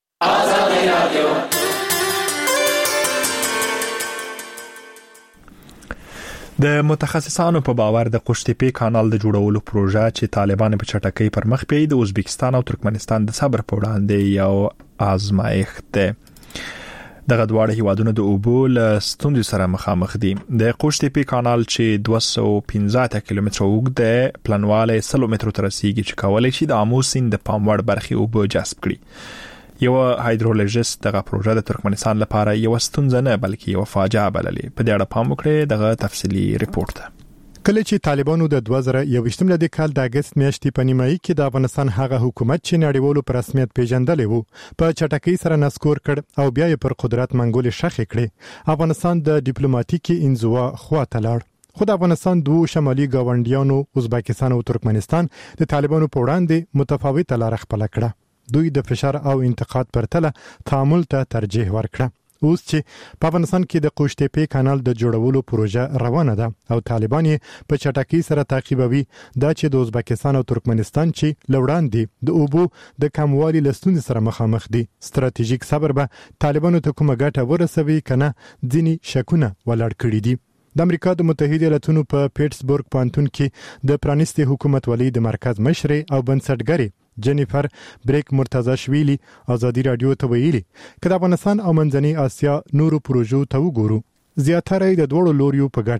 د متخصصانو په باور د قوشتېپې کانال د جوړولو پروژه چې طالبان په چټکۍ پر مخ بیاي د ازبکستان او ترکمنستان د صبر په وړاندې یو آزمایښت ده. دغه دواړه هیوادونه د اوبو له ستونزې سره مخامخ دي. د قوشتېپې کانال چې 215 کیلومتره اوږد دی پلانواله 100 مترو تر رسیدي چې کولای شي د امو سیند د پاموړ برخې اوبو جذب کړي. یو هایدرولوژیست دغه پروژه د ترکمنستان لپاره یو ستونزه نه بلکې یو فاجعه بللې. په دې اړه پام وکړئ دغه تفصیلی ریپورت ته. کله چې طالبانو د 2021 ملي کال د اگست میاشتې په نیمایي کې د افغانستان هغه حکومت چې نړیوالو په رسمیت پیژندل وو په چټکۍ سره نسکور کړ او بیا یې پر قدرت منګول شخې کړې افغانستان د ډیپلوماټیکي انزوا خواته لاړ. خو د افغانستان دوه شمالي گاونډیانو ازبکستان او ترکمنستان د طالبانو په وړاندې متفاوته لار خپل کړه. دوی د فشار او انتقاد پرتله تعامل ته ترجیح ورکړه. اوس چې په افغانستان کې د قوشتېپې کانال د جوړولو پروژه روانه ده او طالبان یې په چټکۍ سره تعقیبوي دا چې د ازبکستان او ترکمنستان چې لوړاندې د اوبو د کموالي لستون سره مخامخ دي ستراتیژیک صبر به طالبانو ته کومه ګټه ورسوي کنه ځینی شکونه ولاړ کړي دي. د امریکا د متحده ایالاتونو په پیټسبورګ پانتون کې د پرانیستي حکومت ولي د مرکز مشر او بنسټګری جنیفر بریک مرتضاشویلی ازادي رادیو ته ویلي کله افغانستان او منځنۍ اسیا نورو پروژو ته وګورو زیاتره د دوړو لوریو په ګټه وي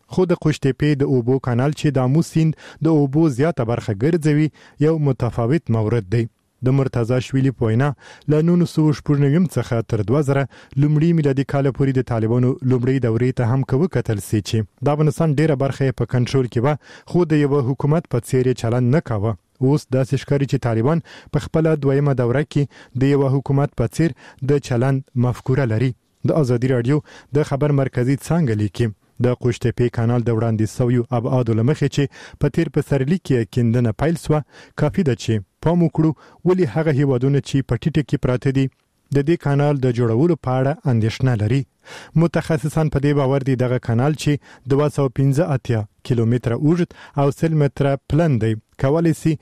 خو د قوشتېپې د اوبو کانال چې د آمو سیند د اوبو زیاته برخه ګرځوي یو متفاوت مورد دی. د مرتضی شویلی په وینا له 1999 څخه تر 2000 لومړی میلادي کال پورې د طالبانو لومړی دورې ته هم کوي کتل سي چې د افغانستان ډیره برخه په کنټرول کې و خو د یو حکومت په څیر چلند نه کاوه. اوس داسې ښکاري چې طالبان په خپل دویمه دوره کې د یو حکومت په څیر د چلند مفکوره لري. د ازادي رادیو د خبر مرکزی څنګه لیکي د قوشتېپې کانال د وړاندې سویو ابعادو لمخې چې په تیر پسرلي کې کیندنه پیل سوه کافي ده چې پام وکړو ولې هغه هیوادونه چې په ټیټه کې پراته دي د دې کانال د جوړولو په اړه اندېښنه لري. متخصصان په دې باور دي دغه کانال چې 215 کیلومتره اوږد او 100 متره پلن دی کولای شي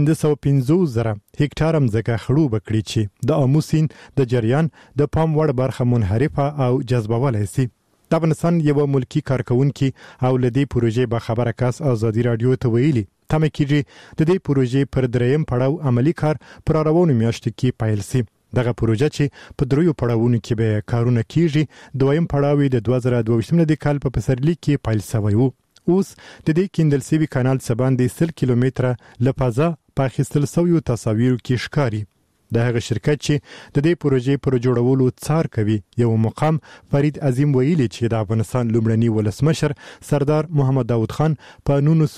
550,000 هکټار ځمکه خړوب کړي چې د آمو سیند د جریان د پام وړ برخه منحرفه او جذبولای شي. د افغانستان یو ملکی کارکونکي او لدی پروژې به خبره کاس ازادي رادیو ته ویلي تمه کیږي د دې پروژې پر دریم پړاو عملی کار پر روانو میاشتو کې پیل شي. دغه پروژه چې په دریو پړاوونو کې به کارونه کیږي دویم پړاو د 2022 کال په پسرلي کې پیل شوی وو. اوس د دې کیندل شوی کانال سباندې 100 کیلومتره لپازا په اخیستل شویو تصاویرو کې ښکاري. د هغه شرکت چې د دې پروژې پر جوړولو څار کوي یو مقام فرید عظیم ویلي چې د افغانستان لومړنی ولسمشر سردار محمد داود خان په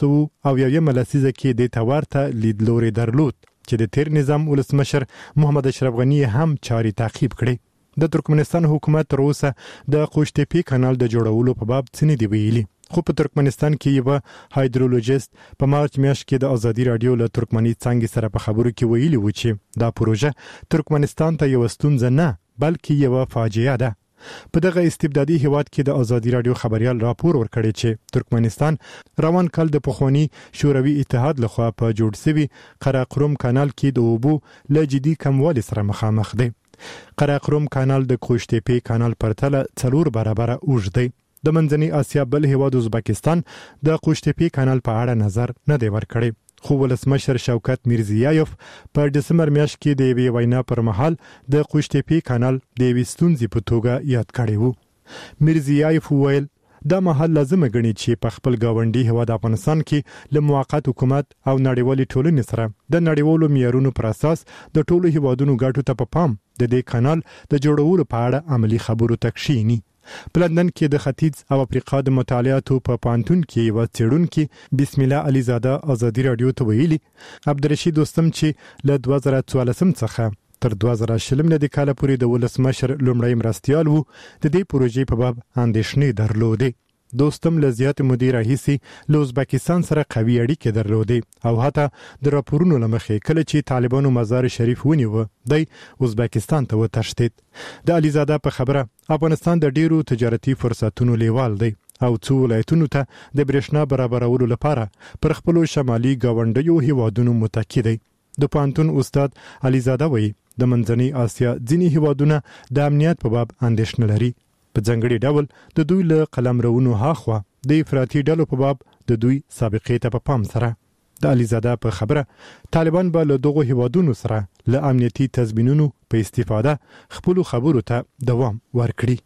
1900 لسیزه کې د تورته لیدلوري درلود چې د تیر نظام ولسمشر محمد اشرف غنی هم چاري تعقیب کړي. د ترکمنستان حکومت تر اوسه د قوشتېپې کانال د جوړولو په باب څه نه دی ویلي. خو په ترکمنستان کې یو هایدرولوژیست په مارچ میاشت کې د ازادي رادیو له ترکمني څنګه سره په خبرو کې ویلي و چې دا پروژه ترکمنستان ته یو ستونزه نه بلکې یو فاجعه ده. په دغه استبدادي هیواد کې د ازادي رادیو خبريال راپور ورکړی چې ترکمنستان روان کال د پخوانی شوروي اتحاد لخوا په جوړ شوی قراقرم کانال کې د اوبو له جدي کموالي سره مخامخ دی. قراقرم کانال د قوشتېپې کانال پرتله 4 برابره اوږد دی. د منځنۍ اسیا بل هیواد ازبکستان د قوشتېپې کانال په اړه نظر نه دی ورکړی. خو ولسمشر شوکت میرزیایف په دسمبر میاشت کې د یوې وینا پر مهال د قوشتېپې کانال د یوې ستونزې په توګه یاد کړی وو. میرزیایف وویل دا مهال لازم غني چې په خپل گاونډي هیواد افغانستان کې له موقت حکومت او نړیوالي ټولنې سره د نړیوالو معیارونو پر اساس د ټولو هیوادونو ګټو ته په پام د دې کانال د جوړولو په اړه عملی خبرو تکشینی. په لندن کې د ختیځ او افریقا د مطالعاتو په پانتون کې یو څېړونکي بسم الله علي زاده ازادي رادیو ته ویلي عبدالرشید دوستم چې له 2014 څخه تر 2020 کال پورې د ولسمشر لومړی مرستيال وو د دې پروژې په باب اندېښنې درلودې. دوستم له زیات مودې راهیسې له ازبکستان سره قوي اړیکې درلودې او حتی د راپورونو لمخې کله چې طالبانو مزار شریف ونیو دی ازبکستان ته وتښتید. د علیزاده په خبره افغانستان د ډیرو تجارتي فرصتونو لیوال دی او څو ولایتونو ته د برېښنا برابرولو لپاره پر خپل شمالي گاونډیو هیوادونو متکی دی. د پانتون استاد علیزاده وایي د منځنۍ اسیا ځینې هیوادونه د امنیت په باب اندېښنه لري. په ځنګړي ډول د دوی له قلمرونو هاخوا د افراطي ډلو په باب د دوی سابقې ته په پام سره. د علیزاده په خبره طالبان به له دغو هیوادونو سره له امنیتي تضمینونو په استفاده خپل خبرو ته دوام ورکړي.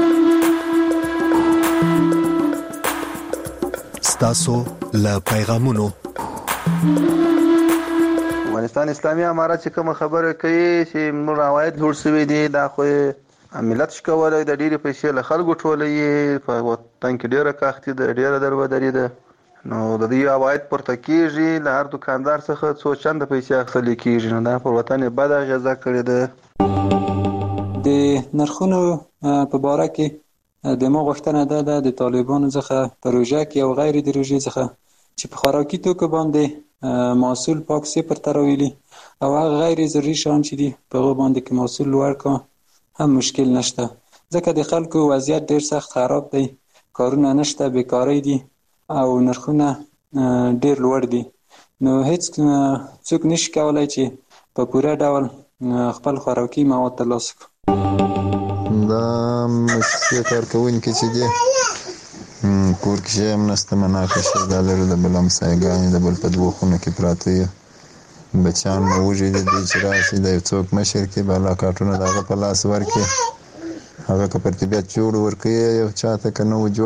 ستاسو له پیغامونو افغانستان اسلامي امارات چې کوم خبره کوي چې موږ روایت جوړ شوی دی دا خو ملت شکولای د ډیره پیسې له خلکو ټولې په وطن کې ډیره کاختي ده ډیره درودري ده نو د دې عواید پورته کیږي له هر دکاندار څخه څو چنده پیسې اخیستل کیږي نو دا پر وطن بد اغیزه کړې ده. د نرخونو په باره کې د ما غوښتنه ده د طالبانو څخه پروژه کې او غیر د روژې څخه چې په خوراکي توکو باندې محصول پاک صفر ته راولي او هغه غیر ضروري شیان چې دي په هغو باندې کې محصول لوړ کړه هم مشکل نشته ځکه د خلکو وضعیت ډیر سخت خراب دی کارونه نشته بیکاری دي او نرخونه ډیر لوړ دي نو هیڅ څوک نشي کولای چې په پوره ډول خپل خوراکي مواد ترلاسه کړي. دا مشکل کارکوونکي چې دي کور کې هم نشته مناقشه دا لري د بل همسایګانې د بل په دوه خونو کې پراته بچان موجي د دې چې راشي د څوک مشر کې بالا کارټونه دغه په لاس ورکي هغه که پر طبيعت جوړ ورکي یو چاته کنه و جوړ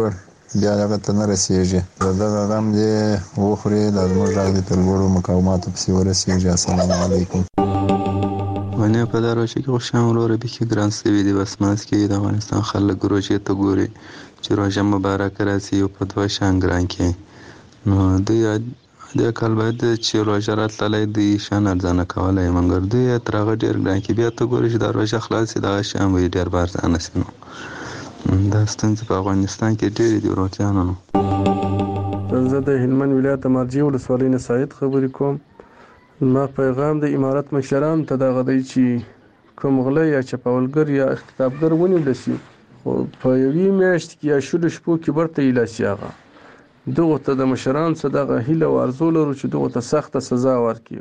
بیا هغه ته نه رسیږي. دغه غم دې وخوري د زموږ غږ د لوړو مقاماتو پسې ورسیږي. السلام علیکم. ونه په دا روشي کې خوشام وروره به کې ګران سوي دي بس ماس کې د افغانستان خلک روشي ته ګوري چې روزه مبارک راسي او په دوه شان ګران کې نو د کال باید چې روزه راتللې دي شان ارزانه کولای منګر دی ترغه ډیر ګران کې بیا ته ګوري چې د روزه خلاص دا شان وي ډیر بار ځانه سينو دا ستنځ په افغانستان کې ډیر دي ورته نو زه د هلمند ولایت مرجع ولسوالۍ نه سعید خبرې کوم. ما پیغام د امارت مشران ته دغه دی چې کوم غله یا چپاولګر یا اختطافګر ونیول شي خو په یوې میاشت کې یا شلو شپو کې برته ایله شي هغه دغه ته د مشران څخه دغه هیله او ارزو لرو چې دغه ته سخته سزا ورکړي.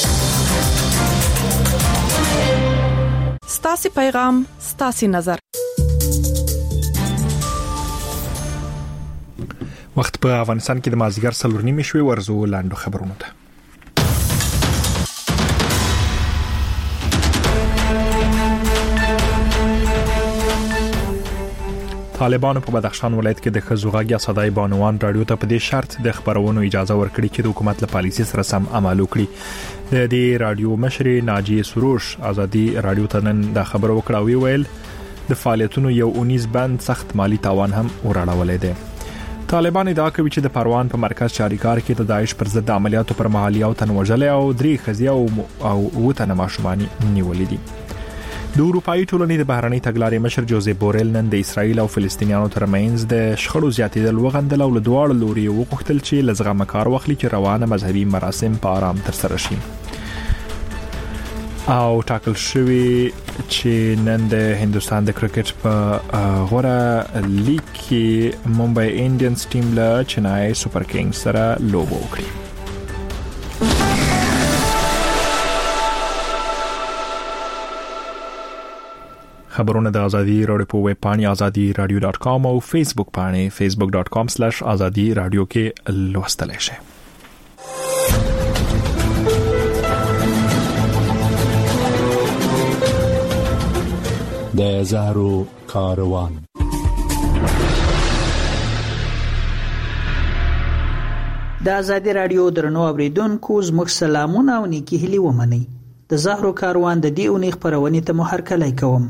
ستاسو پیغام ستاسو نظر. وخت په افغانستان کې د مازیګر 4:30 شوي ورزو لاندو خبرونه ده. طالبانو په بدخشان ولایت کې د خزوغاګیا صداي بانوان رادیو ته په دې شرط د خبرونو اجازه ورکړي چې د حکومت له پالیسي سره سم عمل وکړي. د دې رادیو مشر ناجی سروش ازادي رادیو ته نن دا خبر وکړه او ویل د فعالیتونو یو 19 بند سخت مالی تاوان هم وراړولې ده. طالبان ادعا کوي چې د پروان په مرکز چاریکار کې د داعش پر ضد عملیاتو پر مهال یو تن وژل او 3 خزیه او وته ماشومان نیولې دي. د اروپאי ټولنې د بهرنۍ تګلارې مشر جوزيف بورل نن د اسرایل او فلسطینیانو ترمنځ د شخړو زیاتېدل وغندل او له دواړو لوري وغوښتل چې لزغمه کار واخلي چې روانه مذهبي مراسم په آرام ترسره شي. او ټاکل شوی چې نن د هندستان د کرکټ په غوړه لیګ کې ممبئی انډینز ټیم له چنای سپر کینګز سره لوبه وکړي. خبرونه د ازادي رادیو په ویب پاڼې azadi.radio.com او فیسبوک پاڼې facebook.com/azadi radio کې لوستلای شئ. د زهرو کاروان. د ازادي رادیو درنو اوریدونکو زموږ سلامونه او نیکی هیلې ومنئ. د زهرو کاروان د دې اونۍ خبرونه ته مو هرکلی کوم.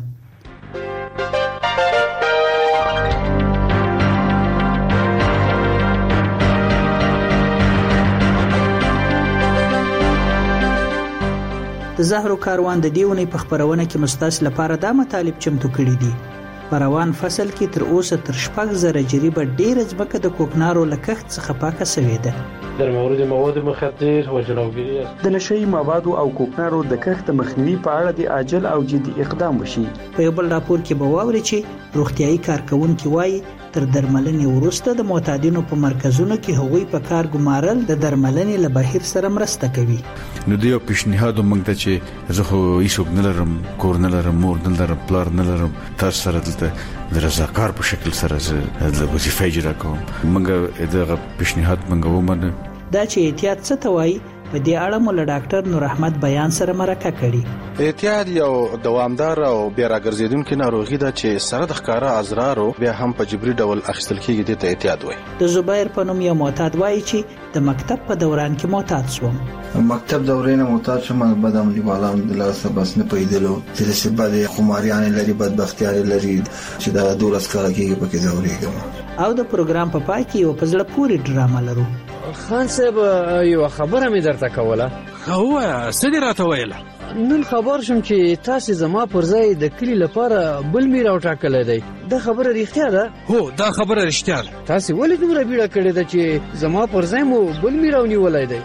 د زهرو کاروان د دیونی په خبرونه کې مستاس لپاره دا مطالب چمتو کړی دي. په روان فصل کې تر اوسه تر 6,000 جریبه ډیر ځمکه د کوکنارو لکښت څخه پاکه شوې ده. در مورد مواد مخدر و جلوگیری د نشئی موادو او کوکنارو د کښت مخنیوي په اړه د عاجل او جدي اقدام وشي. په یو بل راپور کې به واوري چې روغتيایي کارکونکو وایي تر درملنې وروسته د معتادینو په مرکزونو کې هغوی په کار ګمارل د درملنې له بهیر سره مرسته کوي. نو دیو پیشنهاد موږ ته چې زه خو هیڅ نه لرم، کور نه لرم، مور نه لرم، پلار نه لرم، تاسو سره دلته د رضاکار په شکل سره د وظیفه اجرا کوم. موږ دغه پیشنهاد موږ ومنو. دا چې احتیاط څه ته وایي په دې اړه مو له ډاکټر نور احمد بیان سره مرکه کړي. احتیاط یو دوامدار او بیا راګرځیدونکو ناروغي ده چې سره د ښکارا ازرارو بیا هم په جبري ډول اخیستل کیږي. د احتیاط وایي. د زبیر په نوم یو معتاد وایي چې د مکتب په دوران کې معتاد شوم. مکتب دورې نه معتاد شوم، بدم دیوالام د لاس بس نه پیدلو چې سبا د خماریان لري، بدبختیار لري چې دا دولس کال کېږي پکې دورېږم. او د پروګرام په پای کې یو پزړه پوری ډرامه لرو. خان صاحب یو خبره مې درته کوله. هو څه دې راته ویله؟ نن خبر شوم چې تاسو زما پر ځای د کلی لپاره بل میر او ټاکل دی. دا خبره رښتیا ده؟ هو دا خبره رښتیا ده. تاسو ولې دومره بیړه کړې ده چې زما پر ځای مو بل میر او نیولای دی؟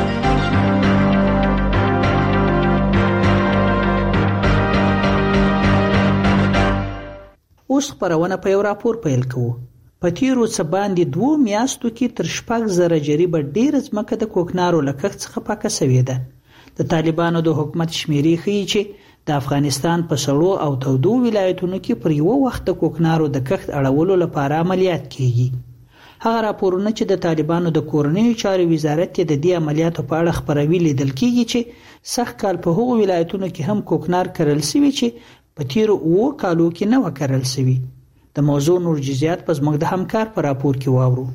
اوس خبرونه په یو راپور پیل کوو. په تیرو څه باندې 2 میاشتو کې تر 6,000 جریبه ډیر ځمکه د کوکنارو لکښت څخه پاکه شوې ده. د طالبانو د حکومت شمیرې ښیي چې د افغانستان په سړو او تودو ولایتونو کې پر یو وخت د کوکنارو د کښت اړولو لپاره عملیات کیږي. هغه راپورونه چې د طالبانو د کورنیو چارو وزارت د دې عملیاتو په اړه خبروي لیدل کیږي چې سخت کال په هغو ولایتونو کې هم کوکنار کرل شوی چې په تیرو 2 کالو کې نه وکړل شوی. د موضوع نور جزئیات په زموږ د همکار په راپور کې واورو.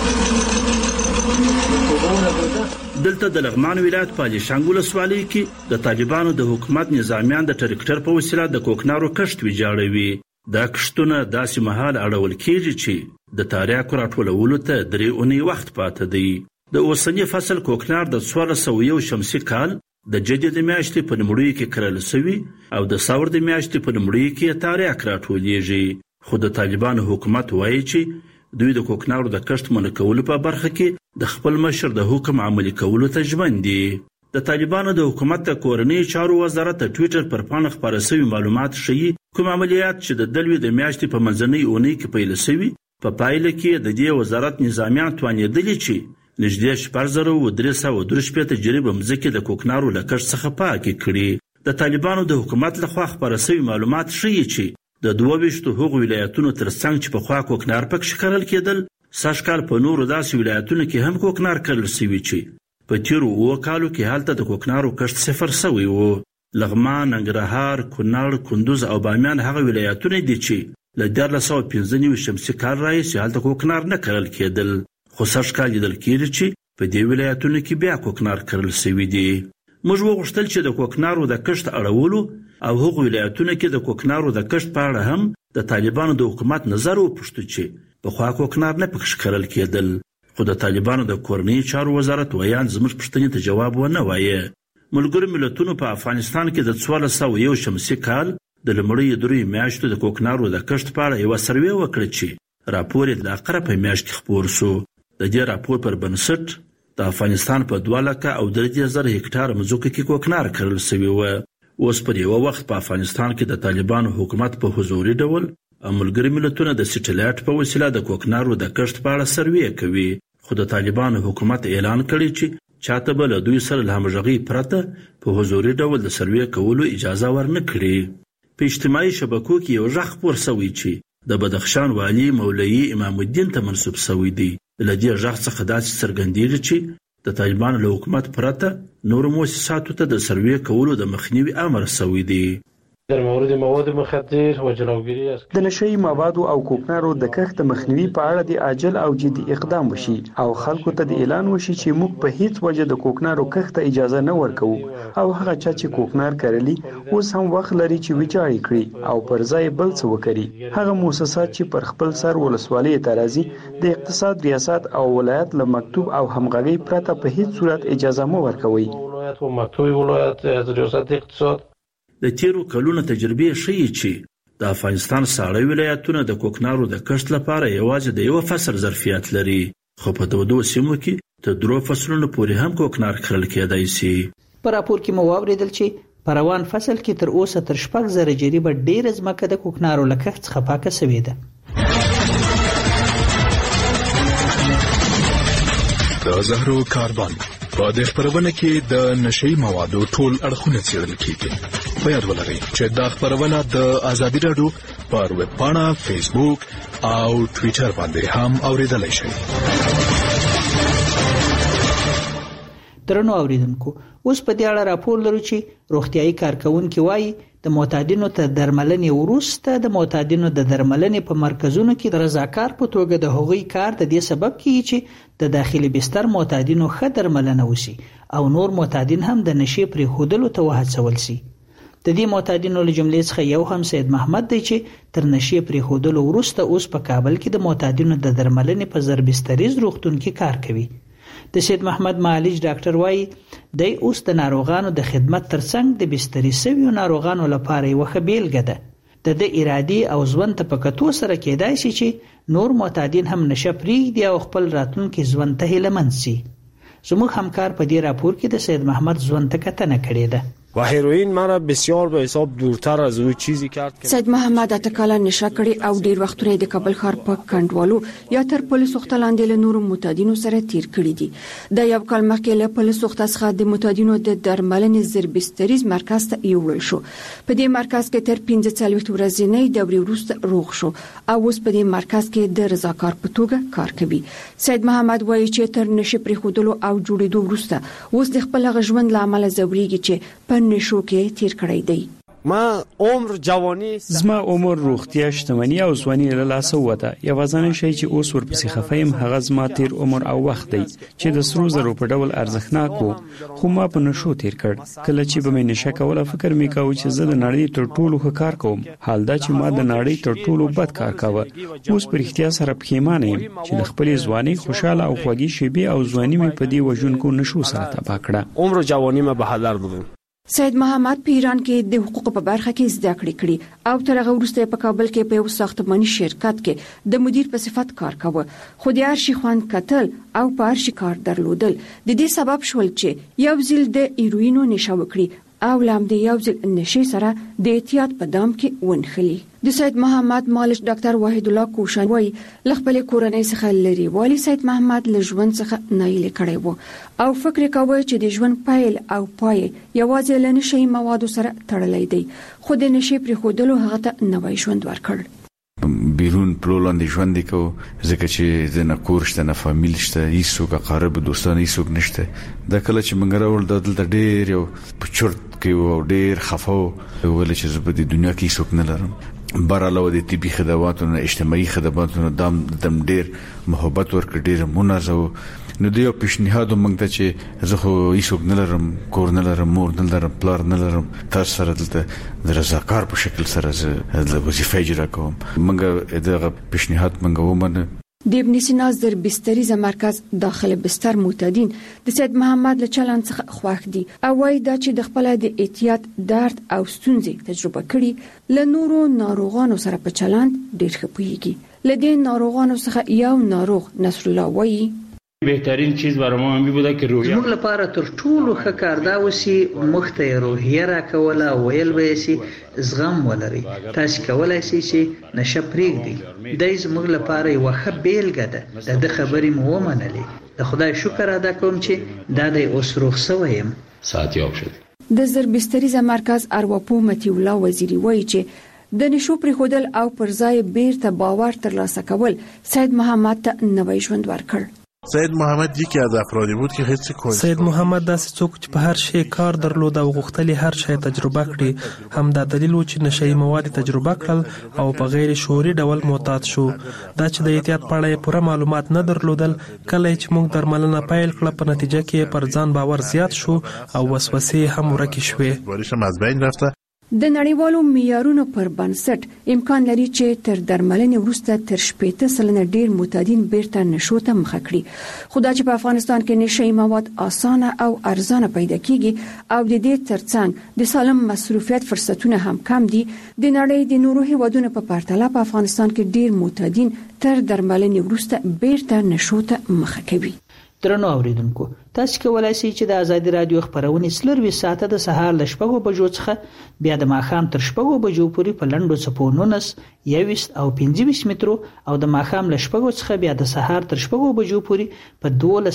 دلته د لغمان ولایت په علیشنګ ولسوالۍ کې د طالبانو د حکومت نظامیان د ټریکټر په وسیله د کوکنارو کښت ویجاړوي. دا کښتونه داسې مهال اړول کېږي چې د تاریاکو راټولولو ته 3 اونۍ وخت پاته دی. د اوسنی فصل کوکنار د 1401 شمسي کال د جدي د میاشتې په لومړیو کې کرل شوی او د ثور د میاشتې په لومړیو کې تاریاک راټولېږي. خو د طالبانو حکومت وایي چې دوی د کوکنارو د کښت منع کولو په برخه کې د خپل مشر د حکم عملي کولو ته ژمن دي. د طالبانو د حکومت د کورنۍ چارو وزارت د ټویټر پر پاڼه خپاره شوي معلومات ښیي کوم عملیات چې د دلوي د میاشتې په منځنۍ اونۍ کې پیل شوي په پایله کې د دې وزارت نظامیان توانېدلي چې نږدې 4330 جریبه مځکې د کوکنارو له کښت څخه پاکې کړي. د طالبانو د حکومت لخوا خپاره شوي معلومات ښیي چې د 22 هغو ولایتونو ترڅنګ چې پخوا کوکنار پکې کرل کېدل سږ کال په نورو داسې ولایتونو کې هم کوکنار کرل شوي چې په تیرو 2 کالو کې هلته د کوکنارو کښت صفر شوی و. لغمان، ننګرهار، کونړ، کندوز او بامیان هغه ولایتونه دي چې له 1495 شمسي کال راهیسې هلته کوکنار نه کرل کېدل. خو سږ کال لیدل کېږي چې په دې ولایتونو کې بیا کوکنار کرل شوي دي. موږ وغوښتل چې د کوکنارو د کښت اړولو او هغو ولایتونو کې د کوکنارو د کښت په اړه هم د طالبانو د حکومت نظر وپوښتو چې پخوا کوکنار نه پکې کرل کېدل. خو د طالبانو د کورنۍ چارو وزارت ویان زموږ پوښتنې ته جواب ونه وایه. ملګرو ملتونو په افغانستان کې د 1401 شمسي کال د لومړیو 3 میاشتو د کوکنارو د کښت په اړه یوه سروې وکړه چې راپور یې د اقره په میاشت کې خپور شو. د دې راپور پر بنسټ د افغانستان په 2,03,000 هکټار مځکو کې کوکنار کرل شوی و. اوس په یو وخت په افغانستان کې د طالبانو حکومت په حضوري ډول ملګري ملتونه د سټلایټ په وسیله د کوکنارو د کښت په اړه سروې کوي. خو د طالبانو حکومت اعلان کړی چې چاته به له دوی سره له همغږۍ پرته په حضوري ډول د سروې کولو اجازه ورنه کړي. په اجتماعي شبکو کې یو غږ خپور شوی چې د بدخشان والي مولوي امام الدین ته منسوب شوی دی. له دې غږ څخه داسې څرګندېږي چې د طالبانو له حکومت پرته نورو مؤسساتو ته د سروې کولو د مخنیوي امر شوی دی. در مورد مواد مخدر و جلوگیری از د نشئی موادو او کوکنارو د کښت مخنیوي په اړه د عاجل او جدي اقدام وشي او خلکو ته د اعلان وشي چې موږ په هیڅ وجه د کوکنارو کښت ته اجازه نه ورکوو او هغه چا چې کوکنار کرلی اوس هم وخت لري چې ویجاړ کړي او پر ځای بل څه وکړي. هغه مؤسسات چې پر خپل سر ولسوالۍ ته راځي د اقتصاد ریاست او ولایت له مکتوب او همغږۍ پرته په هیڅ صورت اجازه مه ورکوي. ولایت و مکتوب ولایت از ریاست اقتصاد د تیرو کلونو تجربې ښیي چې د افغانستان ساړه ولایتونه د کوکنارو د کښت لپاره یوازې د یو فصل ظرفیت لري. خو په 2 سیمو کې تر 3 فصلونو پورې هم کوکنار کرل کېدای شي. په راپور کې مو واوریدل چې په روان فصل کې تر اوسه تر 6,000 جریبه ډېره ځمکه د کوکنارو له کښت څخه پاکه شوې ده. د زهرو کاربن په دې خبرونه کې د نشئی موادو ټول اړخونه څېړل کیږي. په یاد ولرئ چې دا خبرونه د آزادي رادیو پر ویب پاڼه، فیسبوک او ټویټر باندې هم اوریدلای شئ. درنو اوریدونکو، اوس په دې اړه راپور لرو چې روغتيایي کارکونکو وایي د معتادینو ته درملنې وروسته د معتادینو د درملنې په مرکزونو کې د رضاکار په توګه د هغوی کار د دې سبب کیږي چې د داخلي بستر معتادینو ښه درملنه وشي او نور معتادین هم د نشي پرې خودلو ته وهڅول شي. د دې معتادینو له جملې څخه یو هم سید محمد دی چې تر نشي پرې خودلو وروسته اوس په کابل کې د معتادینو د درملنې په زربستریز روغتون کې کار کوي. د سید محمد معالج ډاکټر وایي دی اوس د ناروغانو د خدمت ترڅنګ د بستري شویو ناروغانو لپاره یوه ښه بیلګه ده. د ارادي او ژوند ته په کتو سره کېدای شي چې نور معتادین هم نشه پرېږدي او خپل راتلونکي ژوند ته هیلهمند شي. زموږ همکار په دې راپور کې د سید محمد ژوند ته کتنه کړې ده. و هیروئین مرا بسیار به حساب دورتر از او چیزی کرد که سید محمد اتکاله نشه کړي او ډیر وختونه د کابل ښار په کنټوالو یا تر پولیسو ختلاندې له نورو معتادینو سره تیر کړي دي. د یو کال مخکې له پولیسو څخه د معتادینو د درملنې زربستریز مرکز ته یوړل شو. په دې مرکز کې تر 45 ورځې دورې وروسته روغ شو او اوس په دې مرکز کې د رضاکار په توګه کار کوي. سید محمد وایي چې تر نشه پرېښودلو او جوړېدو وروسته اوس د خپل ژوند له امله ځورېږي چې په نشو کې تیر کړی دی. ما عمر جوانی زما عمر روغتیا شتمنۍ او ځواني له لاسه وته یوازینی شی چې اوس ورپسې خفایم هغه زما تیر عمر او وخت دی چې د سرو زرو په ډول ارزښتناک وو خو ما په نشو تیر کړ کله چې به مې نشه کوله فکر مې کاوه چې زه د نړۍ تر ټولو ښه کار کوم حال دا چې ما د نړۍ تر ټولو بد کار کاوه اوس په رښتیا سره پښیمانه یم چې د خپلې ځواني خوشاله او خوږې شېبې او ځواني مې په دې وژونکو نشو سره تباه کړه عمر جوانی ما به هدر بودم سید محمد په ایران کې د حقوقو په برخه کې زده کړې کړې او تر هغه وروسته په کابل کې په یو ساختماني شرکت کې د مدیر په صفت کار کاوه خو د هر شي خوند کتل او په هر شي کار درلودل د دې سبب شول چې یو ځل د ایروینو نشه وکړي او لام د یو ځل نشي سره د احتیاط په دام کې ونخلي د سید محمد مالک ډاکټر وحید الله کوشان وای لخپل کورنۍ څخه لري والی سید محمد له ژوند څخه نایل کړي وو او فکر کوي چې د ژوند پایل او پای یوازې له نشي موادو سره تړلې دی خو د نشي پر خودلو هغه ته نوې ژوند ورکړ بیرون پلولاند ژوند کو ځکه چې د نکورشته نه فامیل شته هیڅوک قرب دوستان هیڅوک نشته د کله چې منګ راول د دلته ډېر یو پچورت کې و ډېر خفاو ول چې په دې دنیا کې هیڅوک نه لرم براله د طبي خدماتو اجتماعي خدماتو دم ډېر محبت ورکړ ډېر منازو نو دیو پیشنهاد مونږ ته چې زه خو هیڅوک نه لرم کور نه لرم مور نه لرم پلار نه لرم تاسو سره دلته د رضاکار په شکل سره زه د وظیفه اجرا کوم مونږ دغه پیشنهاد مونږ ومنه د ابن سینا زر بستریز مرکز داخل بستر معتادین د سید محمد له چلند څخه خوښ دي او وايي دا چې د خپل د احتیاط درد او ستونزې تجربه کړي له نورو ناروغانو سره په چلند ډېر ښه پوهیږي لدې ناروغانو څخه یو ناروغ نصر الله وایي بهترین چیز برای ما می بوده که روحیه موږ لپاره تر ټولو ښه کار دا وسی مخته روحیه راکوله ویل به سي زغم ولري تاسو کولای شئ چې نشه پرېږدئ د زموږ لپاره یو ښه بیلګه ده د خبرې مو ومنلې د خدای شکر ادا کوم چې دا د اوس روغ سویم ساعتیاب شد د زربستریز مرکز ارواپو متي الله وزیری وایي چې د نشو پر خودل او پر ځای بیرته باور ترلاسه کول سید محمد ته نوې ژوند ورکړ سید محمد یکی از افرادی بود که هیڅ کول سید محمد داسې څوک چې په هر شی کار درلود او غوښتلې هر شی تجربه کړي هم دا دلیل و چې نشي مواد تجربه کړل او په غیر شعوري ډول معتاد شو دا چې د احتیاط په اړه پوره معلومات نه درلودل کله چې موږ درملنه پیل کړه په نتیجه کې پر ځان باور زیات شو او وسوسې هم ورکې شوې باورشم از بین رفته د نړیوالو معیارونو پر بنسټ امکان لري چې تر درملنې وروسته تر 80% ډیر معتادین بیرته نشو ته مخه کړي خو دا چې په افغانستان کې نشي مواد اسانه او ارزانه پیدا کیږي او د دې ترڅنګ د سالم مصروفیت فرصتونه هم کم دي د نړۍ د نورو هیوادونو په پرتله په افغانستان کې ډیر معتادین تر درملنې وروسته بیرته نشو ته مخه کوي درنو اوریدونکو تاسو کولای شئ چې د ازادي رادیو خبرونه سلوي ساعته د سهار ل 6 بجو څخه بیا د ماښام تر 6 بجو پورې په لندو چپو 19 21 او 25 مترو او د ماښام ل 6 څخه بیا د سهار تر 6 بجو پورې په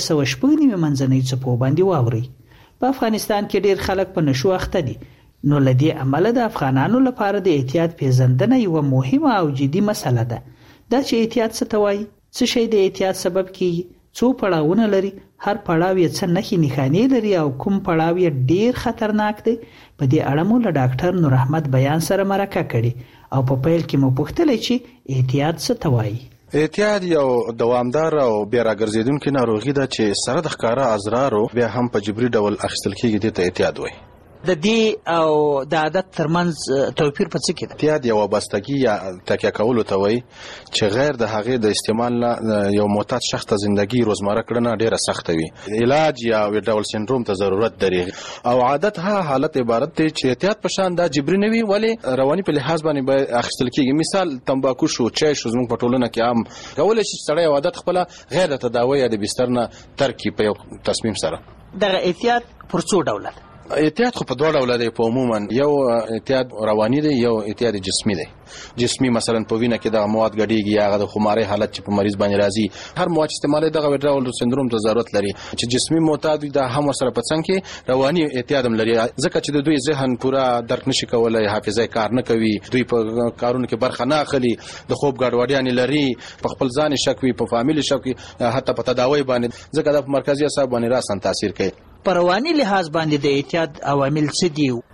12:15 منځنۍ چپو باندې واوري په افغانستان کې ډیر خلک په نشو اخته دي نو لدی عمل د افغانانو لپاره د احتیاط پیژندنه یو مهمه او جدي مسله ده دا چې احتیاط څه توای څه شی د احتیاط سبب کیږي څو پړاوونه لري هر پړاو یې څه نښې لري او کوم پړاو یې ډیر خطرناک دی په دې اړه مو له ډاکټر نور احمد بیان سره مرکه کړي او په پیل کې مو پوښتنه چې احتیاط څه توایي احتیاط یو دوامدار او بیا راګرځیدونکې ناروغي ده چې سره د ښکاره اضرارو بیا هم په جبري ډول اخیستل کیږي دې ته احتیاط وایي د دې او د عادت ترمنځ توپیر په څه کې ده احتیاط یو وابستګي یا تکیه کول ته وایي چې غیر د هغې د استعمال نه یو معتاد شخص ته زندگی روزمره کړنه ډیره سخته وي علاج یا ډول سندروم ته ضرورت لري او عادت هغه حالت عبارت دی چې احتیاط په شان دا جبري نه وي ولې رواني په لحاظ باندې به اخیستل کیږي مثال تمباکو شو چای شو زموږ په ټولنه کې عام کولای شي سړی عادت خپل غیر د تداوی یا د بستر نه ترکیب په یو تصمیم سره دغه احتیاط پر څو ډول احتیاط خو په دوه ډوله دی په عموما یو احتیاط رواني دی یو احتیاط جسمي دی جسمي مثلا په وینه کې د مواد ګډیږي یا د خماري حالت چې په مریض باندې راځي هر مواد استعمالي دغه وډراول سندروم ته ضرورت لري چې جسمي معتاد د هم سره په څنګ کې رواني احتیاط هم لري ځکه چې د دوی ذهن پورا درک نشي کولای حافظه کار نه کوي دوی په کارونو کې برخه نه اخلي د خوب ګډوډیان لري په خپل ځان شک وي په فامیل شک وي حتی په تداوی باندې ځکه د مرکزي اعصاب باندې راسن تاثیر کوي په رواني لحاظ باندې د احتیاط عوامل څه دي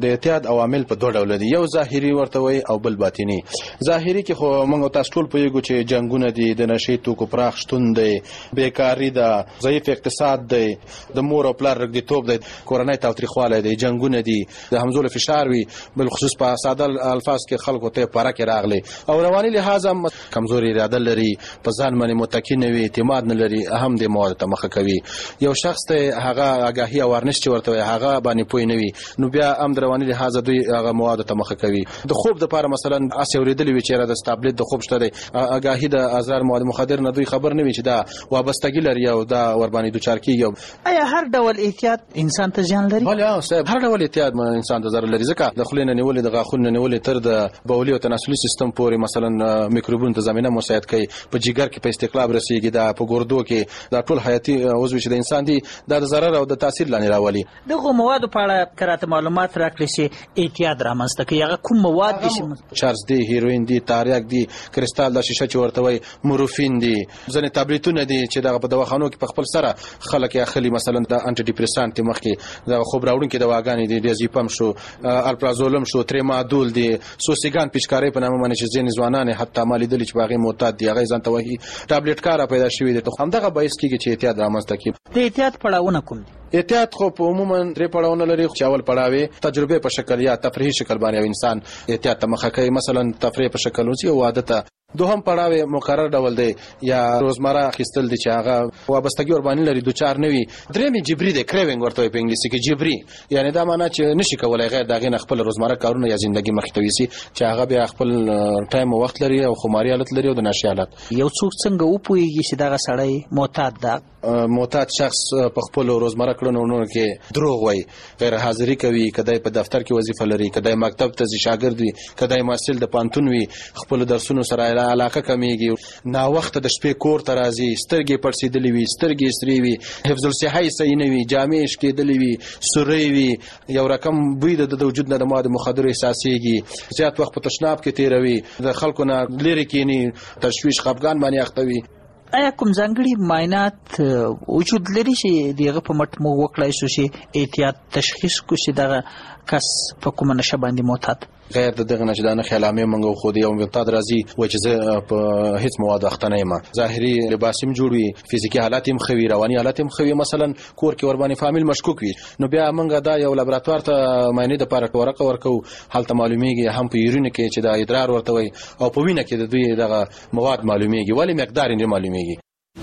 د اعتیاد عوامل په دوه ډول دي، یو ظاهري ورته وي او بل باطني. ظاهري کې خو موږ تاسو ټول پوهیږو چې جنگونه دي، د نشي توکو پراخ شتون دی، بیکاری ده، ضعیف اقتصاد دی، د مور او پلار رګديتوب دی، کورنۍ تاوتریخوالی دی، جنگونه دي، د همزول فشار وي، بل خصوص په ساده الفاظ کې خلکو ته پاره کې راغلي، او رواني لحاظ هم کمزوري اراده لري، په ځان باندې متکی نه وي، اعتماد نه لري، هم د مواد ته مخه کوي. یو شخص ته هغه آگاهي او ورنش چې ورته هغه باندې پوي نه وي، نو بیا هم د رواني لحاظ دوی هغه مواد ته مخه کوي. د خوب د لپاره مثلا اس اوریدلې وي چې را د ستابلیت د خوب شته دی، آگاهي د اضرار مواد مخدر نه دوی خبر نه وي چې دا وابستګي لري او دا ور باندې دوچار کیږي. آیا هر ډول احتیاط انسان ته ځان لري؟ بله صاحب، هر ډول احتیاط انسان ته ضرر لري، ځکه د خولې نه نیولې، د غاښونو نه نیولې تر د بولي او تناسلي سیستم پورې مثلا میکروبونو ته زمينه مساعد کوي، په جګر کې په استقلاب رسیږي، دا په ګردو کې دا ټول حیاتي عضو چې د انسان دي دا د ضرر او د تاثیر لاندې راولي. دغه مواد په اړه کراته معلومات راکړي چې احتیاط رامنځته کوي. هغه کوم مواد دي؟ چارج دی، هیروین دی، تاریک دی، کریستال د شیشه چې ورته وي، مورفین دی، ځنې ټابلیټونه دي چې دغه په دواخانو کې په خپل سره خلک اخلي، مثلا د انټي ډیپریسانت مخکې د خوب راوړونکي دواګانې دي، ډیازیپام شو، الپرازولم شو، تریمادول دی، سوسیګان پیچکاری په نامه باندې چې ځینې ځوانان حتی مالي دي چې باغې معتاد دي، هغه ځان ته وایي ټابلیټ کار پیدا شوی دی. همدغه باعث کیږي چې احتیاط رامنځته کړي. د احتیاط پړاوونه کوم دي؟ احتیاط خو په عموما 3 پړاوونه لري، چې اول پړاوي تجربه په شکل یا تفریحي شکل باندې انسان احتیاط ته مخه کوي، مثلا تفریح په شکل وسی او عادت. دوهم پړاو مقرر ډول دی یا روزمره خستل دي چې هغه وابستګي ور باندې لري، دوچار نه وي. درېمې جبري دی، کریوینګ ورته په انګلیسي کې جبري، یعنی دا معنی چې نشي کولای غیر دغه نه خپل روزمره کارونه یا ژوندۍ مخ ته وسی، چې هغه بیا خپل ټایم او وخت لري او خماري حالت لري او د نشي حالت. یو څوک څنګه وپويږي چې دغه سړی معتاد ده؟ معتاد شخص په خپل روزمره کړنو کې دروغ وایي، غیر حاضری کوي، کدی په دفتر کې وظیفه لري، کدی مکتب ته شاګرد وي، کدی محصل د پانتون وي، خپل درسونو سره علاقه کمیږي، نا وخت د شپې کور ته راځي، سترګې پړسېدلې وي، سترګې سرې وي، حفظ الصحه صحیح نه وي، جامې شکېدلې وي، سورې وي، یو رقم بوی د وجود نه د مواد مخدر احساسېږي، زیات وخت په تشناب کې تیروي، د خلکو نه لرې کینی، تشویش خفګان باندې اخته وي. آیا کوم ځانګړي معاینات وجود لري چې دغه په مټ موږ وکړای شو چې احتیاط تشخیص کو چې دغه کس په کومه نشه باندې معتاد؟ غیر دغه نشه د نښې علامې موږ خو د یو معتاد راځي وایي چې زه په هیڅ مواد اخته نه یم، ظاهري لباس هم جوړ وي، فزیکي حالات هم ښه وي، رواني حالات هم ښه وي، مثلا کور کې ور باندې فامیل مشکوک وي، نو بیا موږ دا یو لابراتوار ته معاینې دپاره ورقه ورکوو، هلته معلومیږي هم په یورین کې چې د ادرار ورته وایي او په وینه کې د دوی دغه مواد معلومیږي، ولې مقدار یې نه معلومیږي.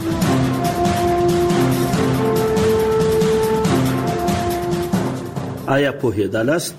آیا پوهېدلاست؟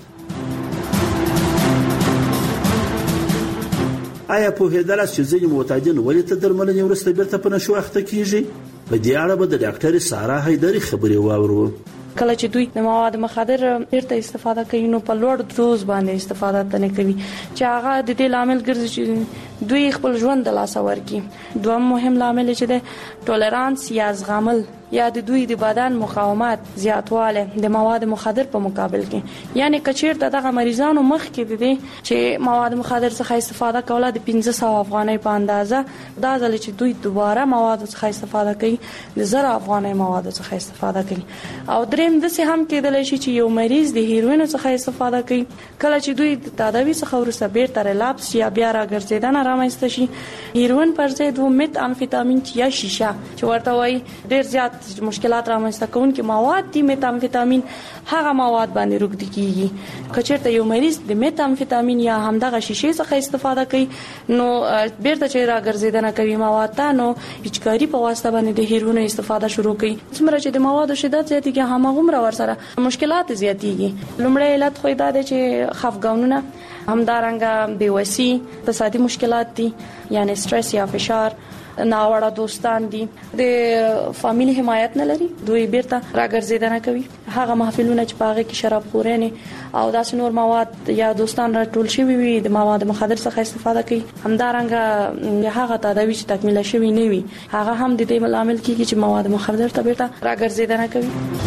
آیا پوهېدلاست چې ځینې معتادین ولې تر درملنې وروسته بیرته په نشو اخته کیږي؟ په دې اړه به د ډاکټر سارا حیدري خبرې واورو. کله چې دوی د مواد مخدر بیرته استفاده کوي نو په لوړ دوز باندې استفاده نه کوي، چې هغه د دې لامل ګرځي چې دوی خپل ژوند د لاسه ورکړي. دویم مهم لامل چې د ټولرانس یا زغمل یا د دوی د بدن مقاومت زیاتواله د مواد مخدر په مقابل کې، یعنی کچیر دغه مریضانو مخ کې دي چې مواد مخدر څخه استفاده کوله د 1500 افغانۍ په اندازه، دا ځل چې دوی دوباره مواد څخه استفاده کوي د 1000 افغانۍ مواد څخه استفاده کوي. او دریم د څه هم کېدل شي چې یو مریض د هیروین څخه استفاده کوي، کله چې دوی د تداوی څخه ورسره بیرته ریلاپس یا بیا راګرځیدنه رامنځته شي، هیروین پر ځای د مت امفیتامین یا شیشه چې ورته وایي ډیر زیات مشکلات رامنځته کوونکي مواد دي، مت امفیتامین هغه مواد باندې روږدي کیږي. کچېرته یو مریض د مت امفیتامین یا همدغه شیشې څخه استفاده کوي نو بیرته چې راګرځیدنه کوي مواد ته، نو هیڅکاري په واسطه باندې د هیروین استفاده شروع کوي. څومره چې د موادو شدت زیاتېږي هماغومره ورسره مشکلات زیاتېږي. لومړی علت خو دا دی چې خفګانونه، همدارنګه بېوسي، اقتصادي مشکلات دي، یعنی استرس یا فشار، ناوړه دوستان دي، د فامیلی حمایت نه لري، دوی بیرته راګرځیدنه کوي. هغه محفلونه چې پاغه کې شراب خورنه او داس نور مواد یا دوستان راټول شوی وي د مواد مخدر څخه استفاده کوي، همدارنګه هغه تداوی چې تکمیل شوی نه وي هغه هم د دې عامل کیږي چې مواد مخدر ته بیرته راګرځیدنه کوي.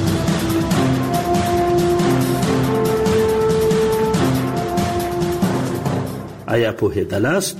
آیا پوهېدلاست؟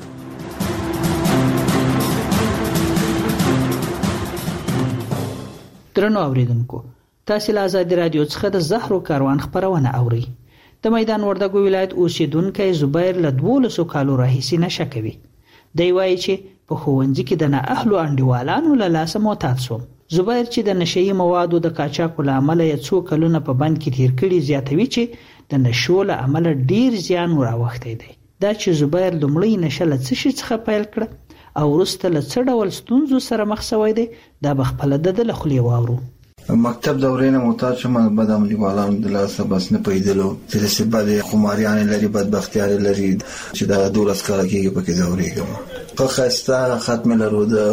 درنو اوریدونکو، تاسو له آزادي رادیو څخه د زهرو کاروان خبرونه اورئ. د میدان وردګو ولایت اوسیدونکو زبیر له 12 کالو راهیسې نشه کوي. دی وایي چې په ښوونځي کې د نااهلو انډیوالانو له لاسه معتاد شوم. زبیر چې د نشهیي موادو د قاچاقو له امله یې څو کلونه په بند کې تیر کړي زیاتوي چې د نشو له امله ډیر زیان وراوښتی دی. دا چې زبیر لومړی نشه له څه شي څخه پیل کړه او وروسته له څه ډول ستونزو سره مخ شوی دی دا به خپله د له خولې واورو. مکتب دورې نه معتاد شوم، بد عملیوالانو د لاسه بس نه پیدلو چې داسې بدې خماریانې لري، بدبختیانې لري چې دا 12 کاله کېږي پکې ځورېږم. په ښایسته خط مې لرو د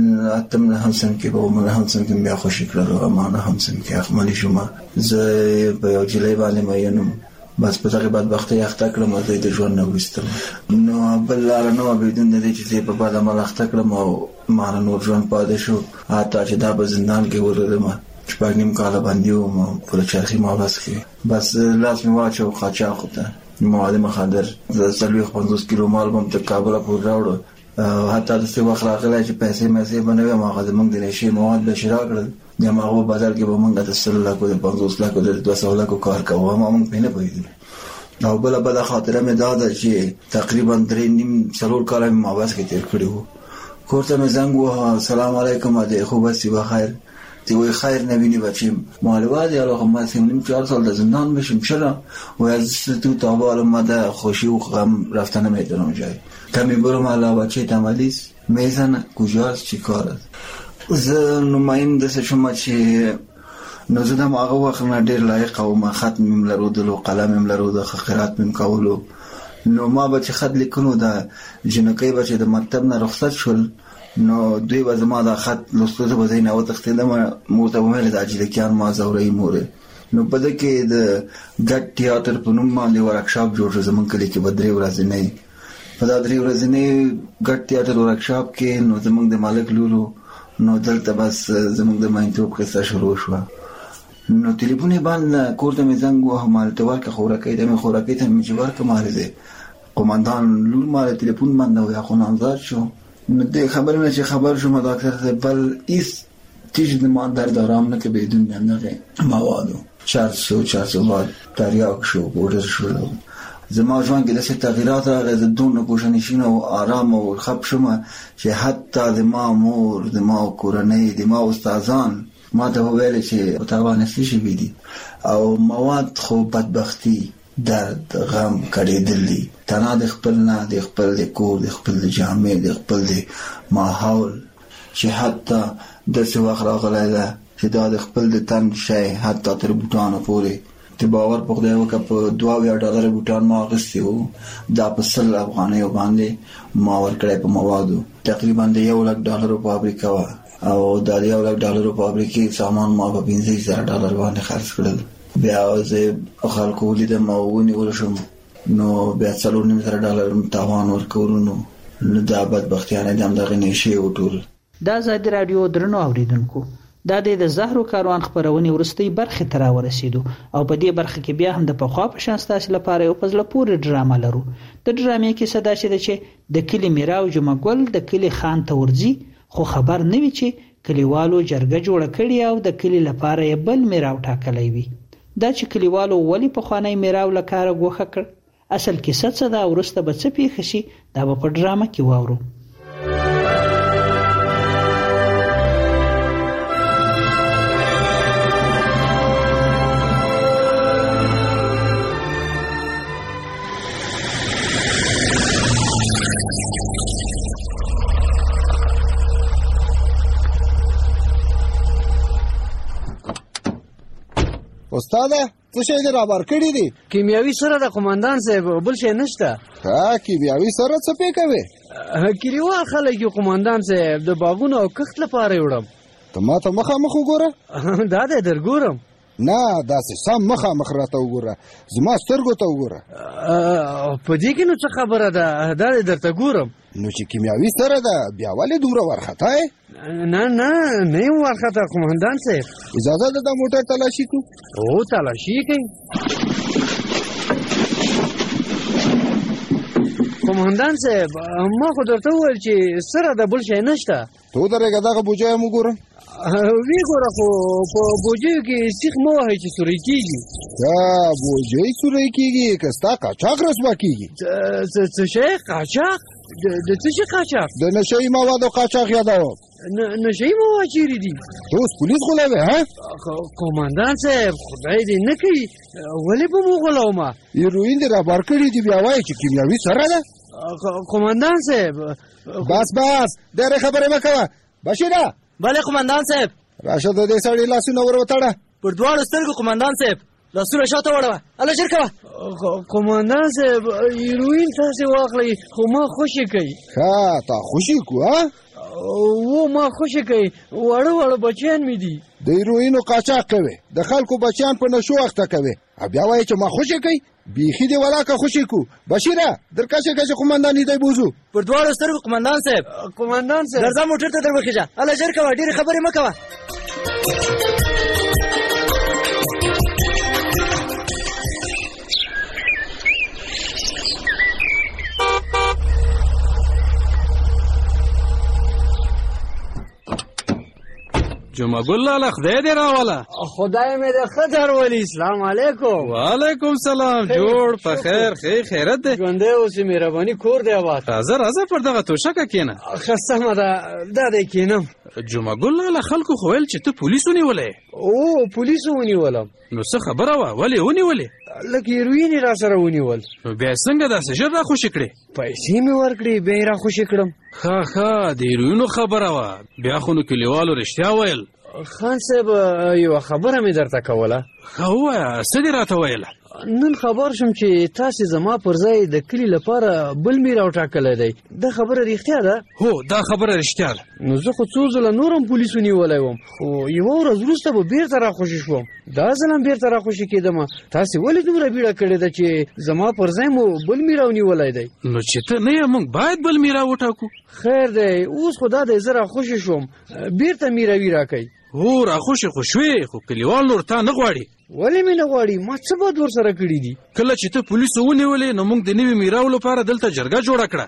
8 سم کې به 9 سم کې بیا خوشي کړلو، امانه هم سم کې اخملي شوم. زه په یو جلۍ باندې مینم، بس په دغه بدبختۍ اخته کړم، زه د ژوند نه ویستم. نو بل لاره نه وه بدون د دې چې زه په بد عمل اخته کړم او مانه نور ژوند پاتې شو. حتی چې دا په زندان کې ورغلم 2.5 کاله باندې وم په چرخي محبس کې. بس لاس مې واچو قاچاقو ته، مواد مخدر 50 کیلو مال بم تر کابل پورې راوړو. حتی د څه وخت راغلی چې پیسې مېسې بنوي هغه زمونږ د نشي مواد به شرا کړل، د هغه بازار کې به مونږ د 100 لکو د 50 لکو د 200 لکو کار کوو، مونږ په نه پوهېدل. او بله خاطره مې دا ده چې تقریبا 3.5 کاله مې محبس کې تیر کړي وو. کور ته مې زنګ وواهه، سلام علیکم دی خو بس بخیر. تی وای خیر نبینی بچیم مالوادی الله ما سیمیم 4 سال در زندان بشیم چرا و از تو تابال مده خوشی و غم رفتن نمیتونم جای کمی برم علا بچه تمالیس میزن کجاست چی کار است ز نمایم دست شما چی نزدم آقا وقت من دیر لایق و ما خط میم لرودل و قلم میم لرود و خقیرات میم کولو نو ما بچه خط لیکنو دا جنکی بچه دا مکتب نه رخصت شل نو دوی به زما دا خط لوستو به زین او تختیدم مور ته ویل د اجلکیان ما زوري مور نو په دې کې د ګټ تیاتر په نوم باندې ورکشاپ جوړ شو زمونږ کلی کې بدري ورځ نه په دا درې ورځ نه ګټ تیاتر ورکشاپ کې نو زمونږ د مالک لولو نو دلته بس زمونږ د ماینټوب قصه شروع شو نو ټلیفون باندې کورته مې زنګ وه مالته ورکه خوراکې د مې خوراکې ته مې جوړ کماله قومندان لول مال ټلیفون باندې یا خو نامزاد شو نو دې خبرونه چې خبر شوم ډاکټر صاحب بل ایس تیج د ماندار دارام نه کې بدون نه موادو 400 وات تریاک شو بورډر شو زما ژوند کې د تغیرات راغلي د دونه کوشنشین او آرام او خپ شوم چې حتی د ما مور د ما کورنۍ د ما استادان ما ته ویل چې تاوان نشي ویدي او مواد خو بدبختی درد غم کړېدلی تنها د خپل نه د خپل د کور د خپل د جامع د خپل د ماحول چې حتی د څه وخت راغلی ده چې دا د خپل د تن شی حتی تر بوټانو پورې ته باور په خدای وکړه په $2 بوټان ما اخیستي وو دا په 100 افغانیو باندې ما ورکړی په موادو تقریبا د $100,000 فابریکه وه او دا د $100,000 فابریکې سامان ما په $15,000 باندې خرڅ کړل بیا زه خلکو ولیدم او ونیول شوم نو بیا $4,500 تاوان ورکولو نو دا بدبختیانه د همدغه نشي وټول. دا ازادي راډیو درنو اوریدونکو دا د زهرو کاروان خبرونې ورستۍ برخه تر ورسېدو او په دې برخه کې بیا هم د پخوا په شان ستاسو لپاره یو پزله پورې ډرامه لرو. د ډرامې کې صدا چې د کلی میراو جمعګل د کلی خان ته ورځي خو خبر نه وي چې کلیوالو جرګه جوړه کړي او د کلی لپاره یې بل میراو ټاکلی وي. دا چې کلیوالو ولی په خوانی میراو لکاره غوخه کړ اصل کیسه څه دا ورسته به څه پیښ شي دا په ډرامه کې واورو. استاد څه شي دې رابر کړی دي کیمیاوي سره د قومندان صاحب بل شي نشته ها کیمیاوي سره څه پې کوي کلیوال خلک یو قومندان صاحب د باغونو او کښت لپاره وړم ته ما ته مخامخ وګوره دا دې درګورم نه داسې سم مخامخ راته وګوره زما سترګو ته وګوره په دې کې نو څه خبره ده دا دې درته ګورم نو چې کیمیاوي سره ده بیا ولې دوره ورخته نه یم ورخته قومندان صاحب اجازه ده د موټر تلاشي کو او تلاشي کوي قومندان صاحب ما خو درته وویل چې سره د بل شی نشته تو درېږه دغه بوجۍ هم وګورم وی ګوره خو په بوجیو کې سیخ مو وهئ چې سوری کېږي. بوجۍ سوری کېږي که ستا قاچاق رسوا کېږي؟ څه شی قاچاق؟ د څه شي قاچاق؟ د نشهیي موادو قاچاق یادوم. نشهیي مواد چیرې دي؟ ته اوس پولیس غولوې ها؟ قومندان صاحب خدای دې نه کوي، ولې به مو غولومه؟ هیروین دې رابار کړي دي، بیا وایي چې کیمیاوي سره ده. قومندان صاحب بس ډېرې خبرې مه کوه. بشیره. بله قومندان صاحب. راشه د دې سړي لاسونه ور وتړه. پر دواړو سترګو قومندان صاحب، لاسونه شاته واړوه. هله ژر کوه. قومندان صاحب هیروین تاسې واخلئ خو ما خوشې کوي. ښه تا خوشې کو ها؟ و ما خوشې کوي، واړه بچیان مې دي. د هیروینو قاچاق کوي، د خلکو بچیان په نشو اخته کوي، بیا وایي چې ما خوشې کوي. بیخي دې ولاکه خوشې کو. بشیره درکشه کشه قومندان دې بوزو. پر دواړو سترګو قومندان صاحب. قومندان صاحب درځه موټر ته در وخېږه. هله ژر کوه، ډېرې خبرې مه کوه. جمعه ګل لاله خدای دې راوله. خدای مې دې ښه درولي. سلام علیکم. وعلیکم سلام. جوړ په خیر خیرت دی. ژوندی اوسې، مهرباني کور دی آباد. راځه پر دغه توشکه کښېنه. ښه سمه ده، دا دی کښېنم. جمعه ګل لاله خلکو خو ویل چې ته پولیس ونیولی. او پولیسو ونیولم. نو څه خبره وه؟ ولې ونیولې؟ لږ هیروین یې را سره ونیول. نو بیا څنګه داسې ژر را خوشې کړې؟ پیسې مې ورکړې، بیا یې را خوشې کړم. ښه د هیروینو خبره وه. بیا خو نو کلیوالو رښتیا ویل. خان صاحب یوه خبره مې درته کوله. ښه ووایه، څه دې راته ویله؟ نن خبر شم چې تاسې زما پر ځای د کلي لپاره بل میر راوټاکلی دی. دا خبره رښتیا ده؟ هو دا خبره رښتیا ده. نو زه خو څو ځله نور هم پولیس ونیولی وم، خو یوه ورځ وروسته به بېرته را خوشې شوم. دا ځل هم بېرته را خوشې کېدم. تاسې ولې دومره بیړه کړې ده چې زما پر ځای مو بل میر راونیولی دی؟ نو چې ته نه یې موږ باید بل میر راوټاکو. خیر دی، اوس خو دا دی زه را خوشې شوم، بېرته میروي راکئ. هو را خوشې خو شوې، خو کلیوال نور تا نه غواړي. ولې مې نه غواړي؟ ما څه بد ورسره کړي دي؟ کله چې ته پولیسو ونیولې نو موږ د نوي میراو لپاره دلته جرګه جوړه کړه.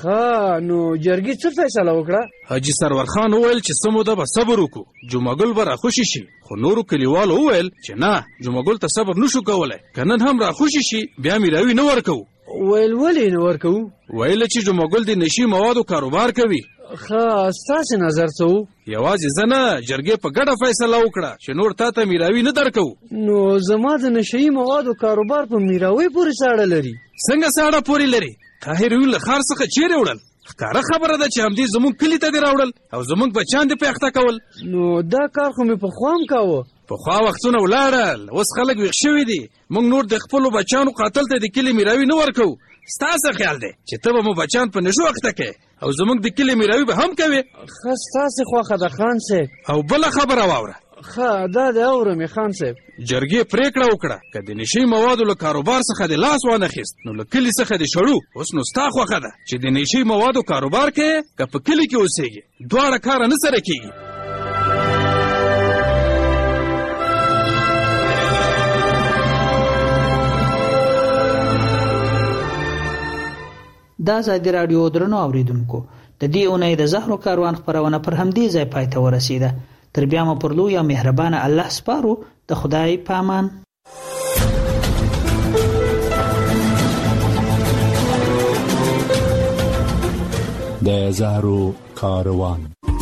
ښه نو جرګې څه فیصله وکړه؟ حاجي سرور خان وویل چې څه موده به صبر وکړو، جمعه ګل به را خوشې شي. خو نورو کلیوالو وویل چې نه، جمعه ګل ته صبر نشو کولی، که نن هم را خوشې شي بیا میراوي نه ورکوو. ویل ولې نه ورکوو؟ ویل چې جمعه ګل د نشي موادو کاروبار کوي. ښه ستاسې نظر څه و؟ یوازې زه نه، جرګې په ګډه فیصله وکړه چې نور تا ته میراوي نه درکوو. نو زما د نشهیي موادو کاروبار په میراوي پورې ساړه لري؟ څنګه ساړه پورې لري؟ تا هیروین له ښار څخه چیرې وړل؟ ښکاره خبره ده چې همدې زموږ کلي ته دې راوړل او زموږ بچیان دې پیښته کول. نو دا کار خو مې پخوا هم کاوه. پخوا وختونه ولاړل، اوس خلک ویښ شوي دي. موږ نور د خپلو بچیانو قاتل ته د کلي میراوي نه ورکوو. ستا څه خیال دی چې ته به مو بچیان په نشو اخته کوې او زموږ د کلي میراوي به هم کوې؟ ښه ستاسې خوښه ده خان صاحب. او بله خبره واوره. ښه دا دې اورم خان صاحب. جرګې پرېکړه وکړه که د نشي موادو له کاروبار څخه د لاس وانخیست نو له کلي څخه دې شړو. اوس نو ستا خوښه ده چې د نشي موادو کاروبار کوې که په کلي کې اوسېږي، دواړه کاره نه سره کېږي. دا ازادي راډیو درنو اوریدونکو، د دې اونۍ د زهرو کاروان خپرونه پر همدې ځای پای ته ورسیده. تر بیا مو پر لوی او مهربانه الله سپارو. د خدای په امان. د زهرو کاروان.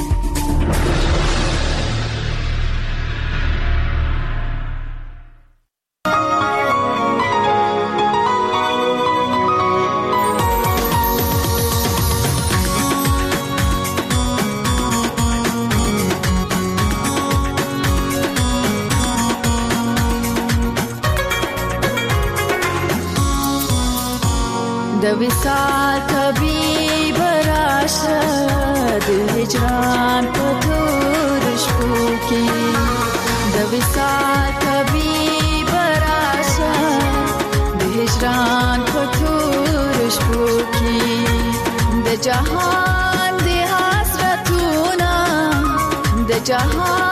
د وصال طبيب راشه د هجران په تور شپو کې، د وصال طبيب راشه د هجران په تور شپو کې، د جهان د حسرتونه د جهان